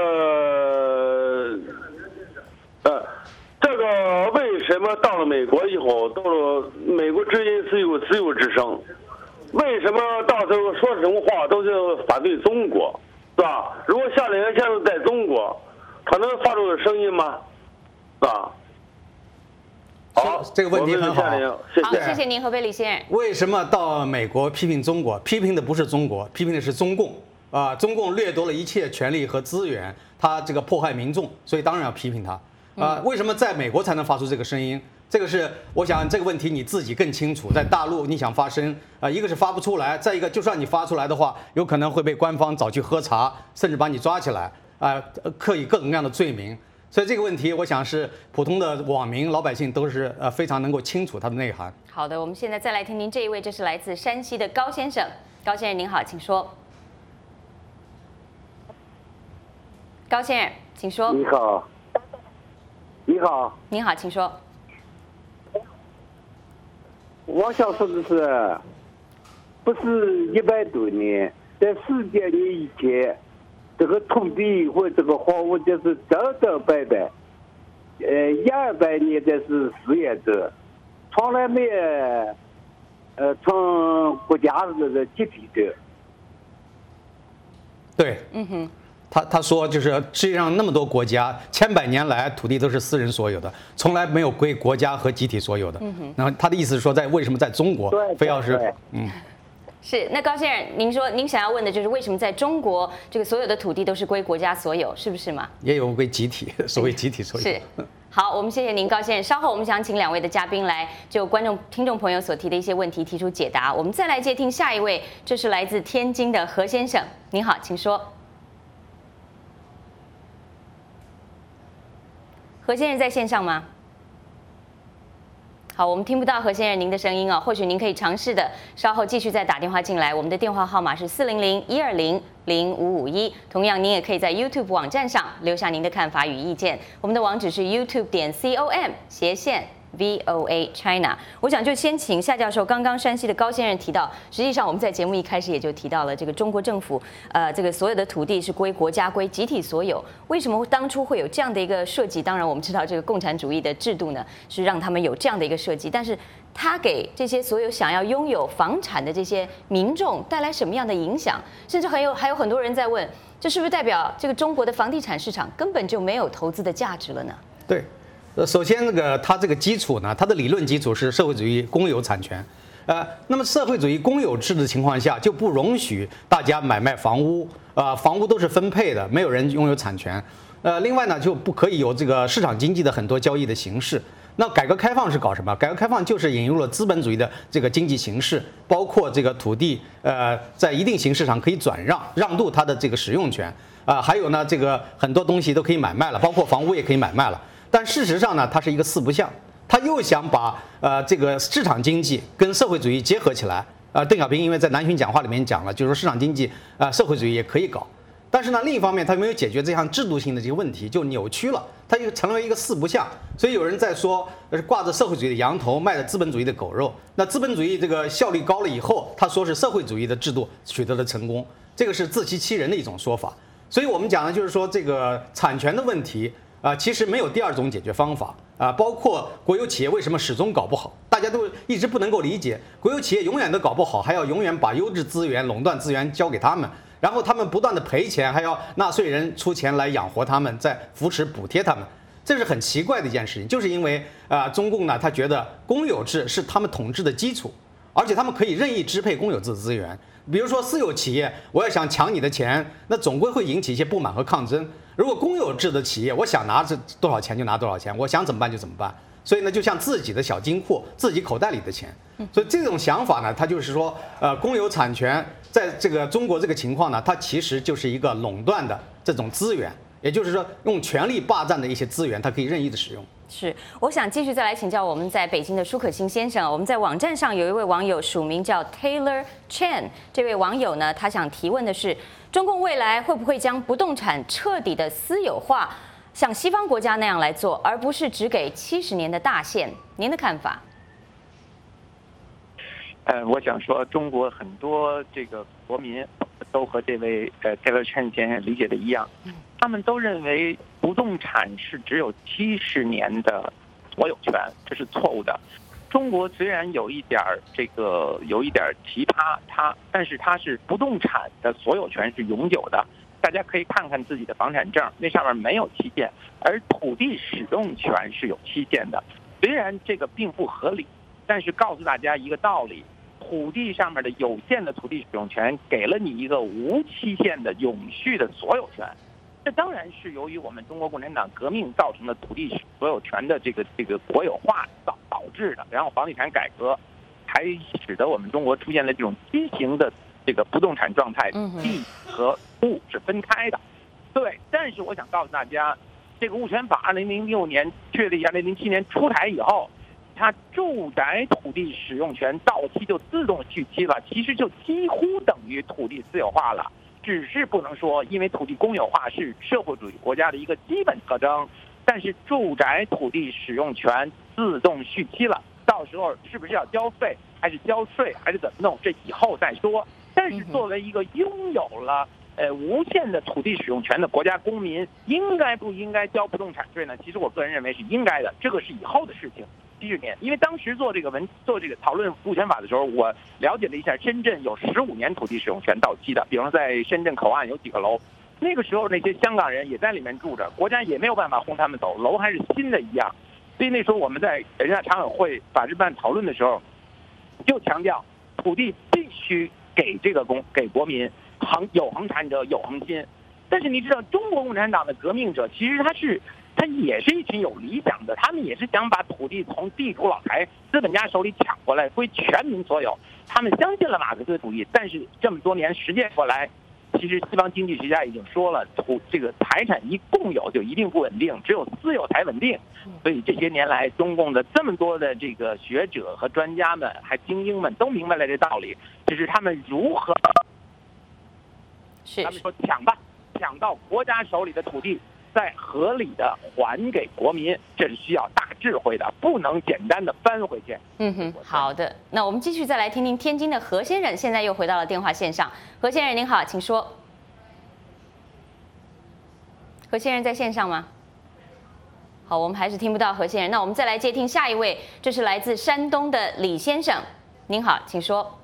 呃，这个为什么到了美国以后，到了美国之音是有自由之声，为什么到时候说什么话都是反对中国，是吧？如果夏令营现在在中国，他能发出声音吗？是吧？好， 这个问题很好。 谢谢。 好，谢谢您，河北李先生。 为什么到美国批评中国？批评的不是中国，批评的是中共。啊，中共掠夺了一切权利和资源，他这个迫害民众，所以当然要批评他。啊，为什么在美国才能发出这个声音？这个是我想这个问题你自己更清楚。在大陆你想发声啊，一个是发不出来，再一个就算你发出来的话，有可能会被官方找去喝茶，甚至把你抓起来啊，刻以各种各样的罪名。所以这个问题，我想是普通的网民老百姓都是呃非常能够清楚它的内涵。 好的，我们现在再来听听这一位，这是来自山西的高先生。高先生您好，请说。 高先生，请说。 你好，你好， 您好，请说。 我想说的是，不是一百多年，在四千年以前，这个土地或这个荒芜就是正正白白，呃，一二百年的是实验者，从来没有，呃，从国家这个集体的。 对， 嗯哼。 他他说，就是世界上那么多国家，千百年来土地都是私人所有的，从来没有归国家和集体所有的。嗯哼。然后他的意思是说，在为什么在中国非要是嗯？ 是。那高先生，您说您想要问的就是为什么在中国这个所有的土地都是归国家所有，是不是吗？ 也有归集体，所谓集体所有。 是。好，我们谢谢您，高先生。稍后我们想请两位的嘉宾来就观众、听众朋友所提的一些问题提出解答。我们再来接听下一位，这是来自天津的何先生，您好，请说。何先生在线上吗？好，我们听不到何先生您的声音哦，或许您可以尝试的稍后继续再打电话进来，我们的电话号码是四零零一二零零五五一。同样，您也可以在 YouTube 网站上留下您的看法与意见，我们的网址是 YouTube 点 com 斜线 V O A China。我想就先请夏教授，刚刚山西的高先生提到，实际上我们在节目一开始也就提到了，这个中国政府呃这个所有的土地是归国家归集体所有。为什么当初会有这样的一个设计？当然我们知道这个共产主义的制度呢是让他们有这样的一个设计，但是它给这些所有想要拥有房产的这些民众带来什么样的影响？甚至还有还有很多人在问，这是不是代表这个中国的房地产市场根本就没有投资的价值了呢？ 对。呃，首先，那个它这个基础呢，它的理论基础是社会主义公有产权，呃，那么社会主义公有制的情况下，就不容许大家买卖房屋，呃，房屋都是分配的，没有人拥有产权，呃，另外呢，就不可以有这个市场经济的很多交易的形式。那改革开放是搞什么？改革开放就是引入了资本主义的这个经济形式，包括这个土地，呃，在一定形式上可以转让，让渡它的这个使用权，啊、呃，还有呢，这个很多东西都可以买卖了，包括房屋也可以买卖了。但事实上呢，它是一个四不像，他又想把呃这个市场经济跟社会主义结合起来。呃，邓小平因为在南巡讲话里面讲了，就是说市场经济啊、呃、社会主义也可以搞。但是呢，另一方面他没有解决这项制度性的这个问题，就扭曲了，它就成为一个四不像。所以有人在说，呃，挂着社会主义的羊头，卖着资本主义的狗肉。那资本主义这个效率高了以后，他说是社会主义的制度取得了成功，这个是自欺欺人的一种说法。所以我们讲的就是说这个产权的问题。啊、呃，其实没有第二种解决方法啊、呃，包括国有企业为什么始终搞不好，大家都一直不能够理解，国有企业永远都搞不好，还要永远把优质资源、垄断资源交给他们，然后他们不断的赔钱，还要纳税人出钱来养活他们，再扶持补贴他们，这是很奇怪的一件事情，就是因为啊、呃，中共呢，他觉得公有制是他们统治的基础，而且他们可以任意支配公有制资源。比如说私有企业，我要想抢你的钱，那总归会引起一些不满和抗争。如果公有制的企业，我想拿这多少钱就拿多少钱，我想怎么办就怎么办。所以呢，就像自己的小金库，自己口袋里的钱。所以这种想法呢，它就是说，呃，公有产权在这个中国这个情况呢，它其实就是一个垄断的这种资源，也就是说，用权力霸占的一些资源，它可以任意的使用。 是，我想继续再来请教我们在北京的舒可欣先生。我们在网站上有一位网友署名叫 Taylor Chen， 这位网友呢，他想提问的是，中共未来会不会将不动产彻底的私有化，像西方国家那样来做，而不是只给七十年的大限？您的看法？ 呃，我想说，中国很多这个国民都和这位呃 Taylor Chen 先生理解的一样，他们都认为不动产是只有七十年的所有权，这是错误的。中国虽然有一点这个有一点奇葩，它但是它是不动产的所有权是永久的。大家可以看看自己的房产证，那上面没有期限，而土地使用权是有期限的。虽然这个并不合理，但是告诉大家一个道理。土地上面的有限的土地使用权给了你一个无期限的永续的所有权，这当然是由于我们中国共产党革命造成的土地所有权的这个这个国有化导导致的，然后房地产改革才使得我们中国出现了这种畸形的这个不动产状态，地和物是分开的。对，但是我想告诉大家，这个物权法二零零六年确立，二零零七年出台以后。它住宅土地使用权到期就自动续期了，其实就几乎等于土地私有化了。 只是不能说，因为土地公有化是社会主义国家的一个基本特征，但是住宅土地使用权自动续期了，到时候是不是要交费，还是交税，还是怎么弄，这以后再说。但是作为一个拥有了呃无限的土地使用权的国家公民，应该不应该交不动产税呢？其实我个人认为是应该的，这个是以后的事情。七十年，因为当时做这个文做这个讨论物权法的时候，我了解了一下，深圳有十五年土地使用权到期的，比方说在深圳口岸有几个楼，那个时候那些香港人也在里面住着，国家也没有办法轰他们走，楼还是新的一样。所以那时候我们在人大常委会法制办讨论的时候，就强调土地必须给这个公给国民，恒有恒产者有恒心。但是你知道，中国共产党的革命者其实他是。他也是一群有理想的，他们也是想把土地从地主老财资本家手里抢过来，归全民所有。他们相信了马克思主义，但是这么多年实践过来，其实西方经济学家已经说了，土这个财产一共有就一定不稳定，只有私有才稳定。所以这些年来，中共的这么多的这个学者和专家们，还精英们都明白了这道理，只是他们如何， 是他们说抢吧，抢到国家手里的土地。再合理的还给国民，这是需要大智慧的，不能简单的翻回去。 嗯哼，好的，那我们继续再来听听天津的何先生，现在又回到了电话线上。何先生您好，请说。何先生在线上吗？好，我们还是听不到何先生，那我们再来接听下一位，这是来自山东的李先生，您好，请说。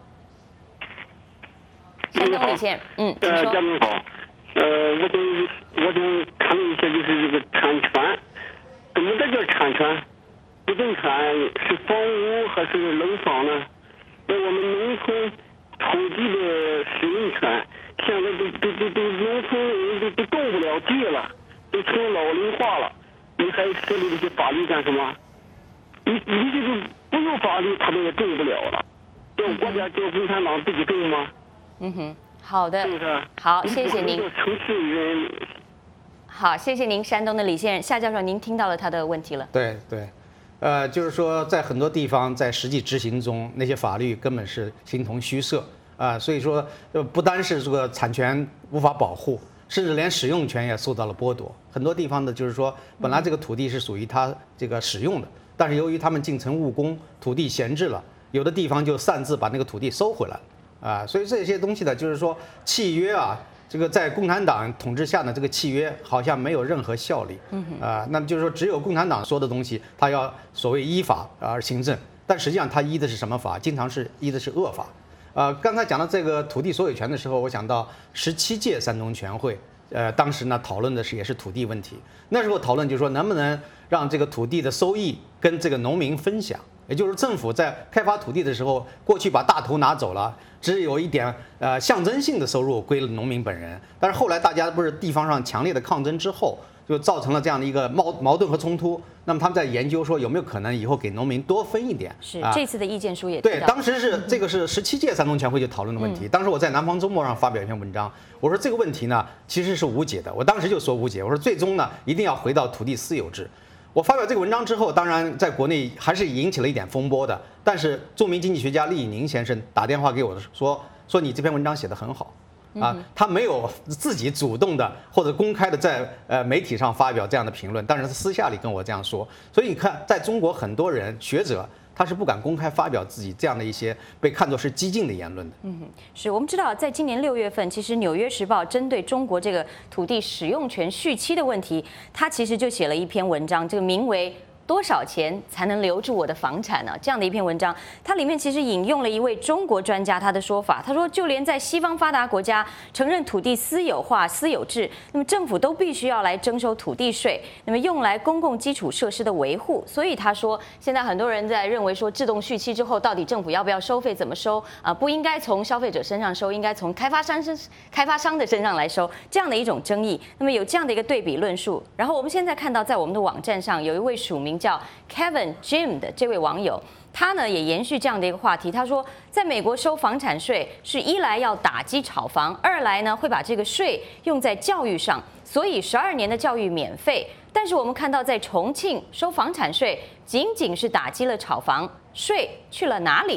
山东李先生，嗯，请说。 嘉宾好。呃，我想我想谈论一下，就是这个产权，怎么这叫产权？不动产是房屋还是楼房呢？那我们农村土地的使用权，现在都都都都农村人都都种不了地了，都成老龄化了，你还设立这些法律干什么？你你这个不用法律，他们也种不了了，叫国家叫共产党自己种吗？ 嗯哼。好的， 是是好，谢谢您。 城市人， 好，谢谢您，山东的李先生。夏教授，您听到了他的问题了。 对对，呃，就是说，在很多地方，在实际执行中，那些法律根本是形同虚设啊、呃，所以说，呃，不单是这个产权无法保护，甚至连使用权也受到了剥夺。很多地方的，就是说，本来这个土地是属于他这个使用的，但是由于他们进城务工，土地闲置了，有的地方就擅自把那个土地收回来了。啊，所以这些东西呢，就是说契约啊，这个在共产党统治下呢，这个契约好像没有任何效力。嗯啊，那么就是说，只有共产党说的东西，他要所谓依法而行政，但实际上他依的是什么法？经常是依的是恶法。呃，刚才讲到这个土地所有权的时候，我想到十七届山东全会，呃，当时呢讨论的是也是土地问题。那时候讨论就是说，能不能让这个土地的收益跟这个农民分享？也就是政府在开发土地的时候，过去把大头拿走了，只有一点呃象征性的收入归了农民本人。但是后来大家不是地方上强烈的抗争之后，就造成了这样的一个矛矛盾和冲突。那么他们在研究说有没有可能以后给农民多分一点？ 是、 啊、 这次的意见书也对，当时是这个是十七届山东全会就讨论的问题。当时我在南方周末上发表一篇文章，我说这个问题呢其实是无解的。我当时就说无解，我说最终呢一定要回到土地私有制。我发表这个文章之后，当然在国内还是引起了一点风波的。但是著名经济学家厉以宁先生打电话给我说，说你这篇文章写得很好，啊，他没有自己主动的或者公开的在呃媒体上发表这样的评论，但是他私下里跟我这样说。所以你看，在中国很多人学者。他是不敢公开发表自己这样的一些被看作是激进的言论的。 嗯，是我们知道，在今年六月份，其实《纽约时报》针对中国这个土地使用权续期的问题，他其实就写了一篇文章，这个名为多少钱才能留住我的房产呢？这样的一篇文章，它里面其实引用了一位中国专家他的说法，他说，就连在西方发达国家承认土地私有化、私有制，那么政府都必须要来征收土地税，那么用来公共基础设施的维护。所以他说，现在很多人在认为说，自动续期之后，到底政府要不要收费、怎么收啊、呃？不应该从消费者身上收，应该从开发商身、开发商的身上来收，这样的一种争议。那么有这样的一个对比论述。然后我们现在看到，在我们的网站上有一位署名叫 Kevin Jim 的这位网友，他呢也延续这样的一个话题。他说，在美国收房产税是一来要打击炒房，二来呢会把这个税用在教育上，所以十二年的教育免费。但是我们看到，在重庆收房产税仅仅是打击了炒房，税去了哪里？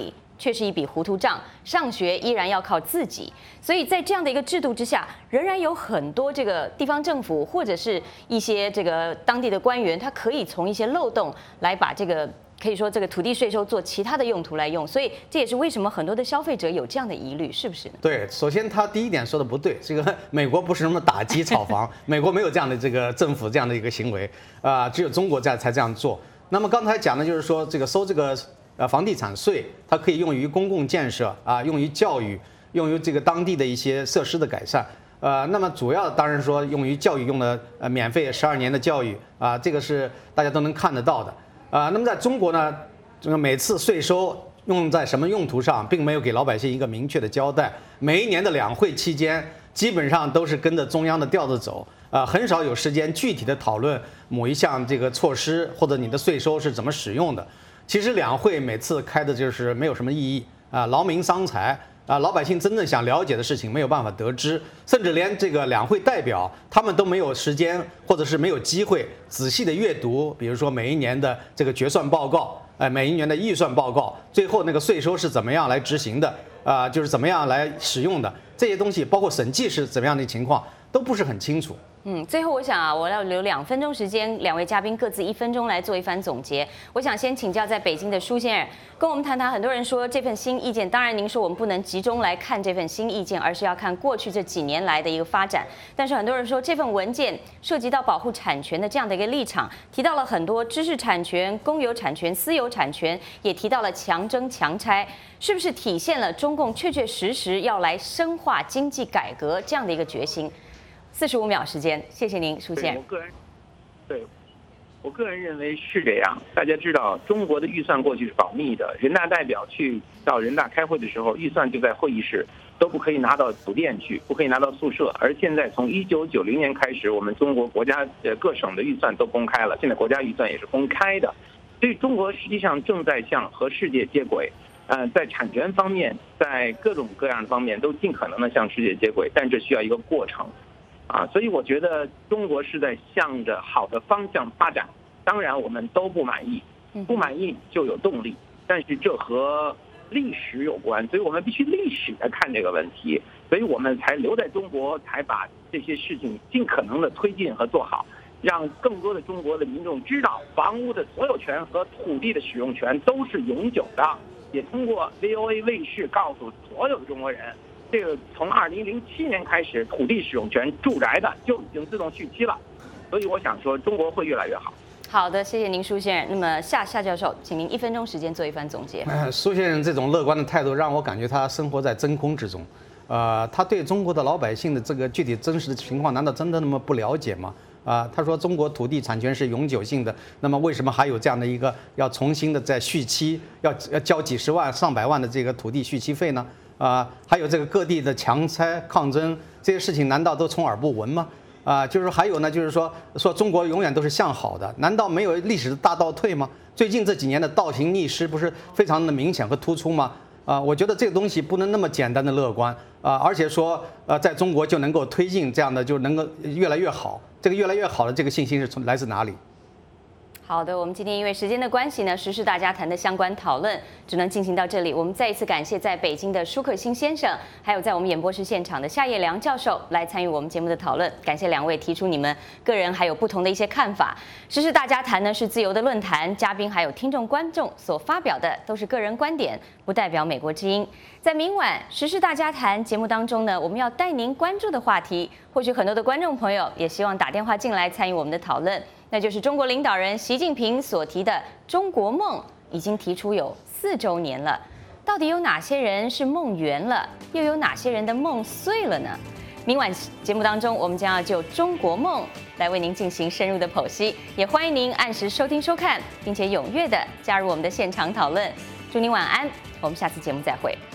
却是一笔糊涂账，上学依然要靠自己。所以在这样的一个制度之下，仍然有很多这个地方政府或者是一些这个当地的官员，他可以从一些漏洞来把这个。可以说这个土地税收做其他的用途来用，所以这也是为什么很多的消费者有这样的疑虑，是不是呢？ 对，首先他第一点说的不对，这个美国不是什么打击炒房，美国没有这样的这个政府这样的一个行为啊、呃，只有中国在才这样做。那么刚才讲的就是说，这个收这个呃房地产税，它可以用于公共建设啊，用于教育，用于这个当地的一些设施的改善。呃，那么主要当然说用于教育用的呃免费十二年的教育啊，这个是大家都能看得到的。啊、呃，那么在中国呢，这个每次税收用在什么用途上，并没有给老百姓一个明确的交代。每一年的两会期间，基本上都是跟着中央的调子走，呃，很少有时间具体的讨论某一项这个措施或者你的税收是怎么使用的。其实两会每次开的就是没有什么意义啊，劳民伤财。啊，老百姓真正想了解的事情没有办法得知，甚至连这个两会代表他们都没有时间，或者是没有机会仔细的阅读，比如说每一年的这个决算报告，哎，每一年的预算报告，最后那个税收是怎么样来执行的，啊、呃，就是怎么样来使用的这些东西，包括审计是怎么样的情况，都不是很清楚。 嗯，最后我想啊，我要留两分钟时间，两位嘉宾各自一分钟来做一番总结。我想先请教在北京的舒先生，跟我们谈谈。很多人说这份新意见，当然您说我们不能集中来看这份新意见，而是要看过去这几年来的一个发展。但是很多人说这份文件涉及到保护产权的这样的一个立场，提到了很多知识产权、公有产权、私有产权，也提到了强征强拆，是不是体现了中共确确实实要来深化经济改革这样的一个决心？四十五秒时间，谢谢您，舒先生。 我个人，对，我个人认为是这样。大家知道，中国的预算过去是保密的，人大代表去到人大开会的时候，预算就在会议室，都不可以拿到酒店去，不可以拿到宿舍。而现在从一九九零年开始，我们中国国家呃各省的预算都公开了，现在国家预算也是公开的。所以中国实际上正在向和世界接轨。呃，在产权方面，在各种各样的方面都尽可能的向世界接轨，但这需要一个过程。啊，所以我觉得中国是在向着好的方向发展。当然，我们都不满意，不满意就有动力，但是这和历史有关，所以我们必须历史来看这个问题。所以我们才留在中国，才把这些事情尽可能的推进和做好，让更多的中国的民众知道，房屋的所有权和土地的使用权都是永久的。也通过 V O A 卫视告诉所有的中国人。这个从二零零七年开始，土地使用权住宅的就已经自动续期了，所以我想说，中国会越来越好。 好的，谢谢您，舒先生。那么夏夏教授，请您一分钟时间做一番总结。 呃，舒先生这种乐观的态度，让我感觉他生活在真空之中。呃，他对中国的老百姓的这个具体真实的情况，难道真的那么不了解吗？啊、呃，他说中国土地产权是永久性的，那么为什么还有这样的一个要重新的再续期，要要交几十万、上百万的这个土地续期费呢？啊、呃，还有这个各地的强拆、抗争这些事情，难道都充耳不闻吗？啊、呃，就是还有呢，就是说说中国永远都是向好的，难道没有历史的大倒退吗？最近这几年的倒行逆施不是非常的明显和突出吗？啊、呃，我觉得这个东西不能那么简单的乐观啊、呃，而且说呃，在中国就能够推进这样的，就能够越来越好。这个越来越好的这个信心是从来自哪里？ 好的，我们今天因为时间的关系呢，时事大家谈的相关讨论只能进行到这里。我们再一次感谢在北京的舒克新先生，还有在我们演播室现场的夏叶良教授来参与我们节目的讨论。感谢两位提出你们个人还有不同的一些看法。时事大家谈呢是自由的论坛，嘉宾还有听众观众所发表的都是个人观点，不代表美国之音。在明晚时事大家谈节目当中呢，我们要带您关注的话题，或许很多的观众朋友也希望打电话进来参与我们的讨论。那就是中国领导人习近平所提的中国梦已经提出有四周年了，到底有哪些人是梦圆了，又有哪些人的梦碎了呢？明晚节目当中，我们将要就中国梦来为您进行深入的剖析，也欢迎您按时收听收看，并且踊跃的加入我们的现场讨论。祝您晚安，我们下次节目再会。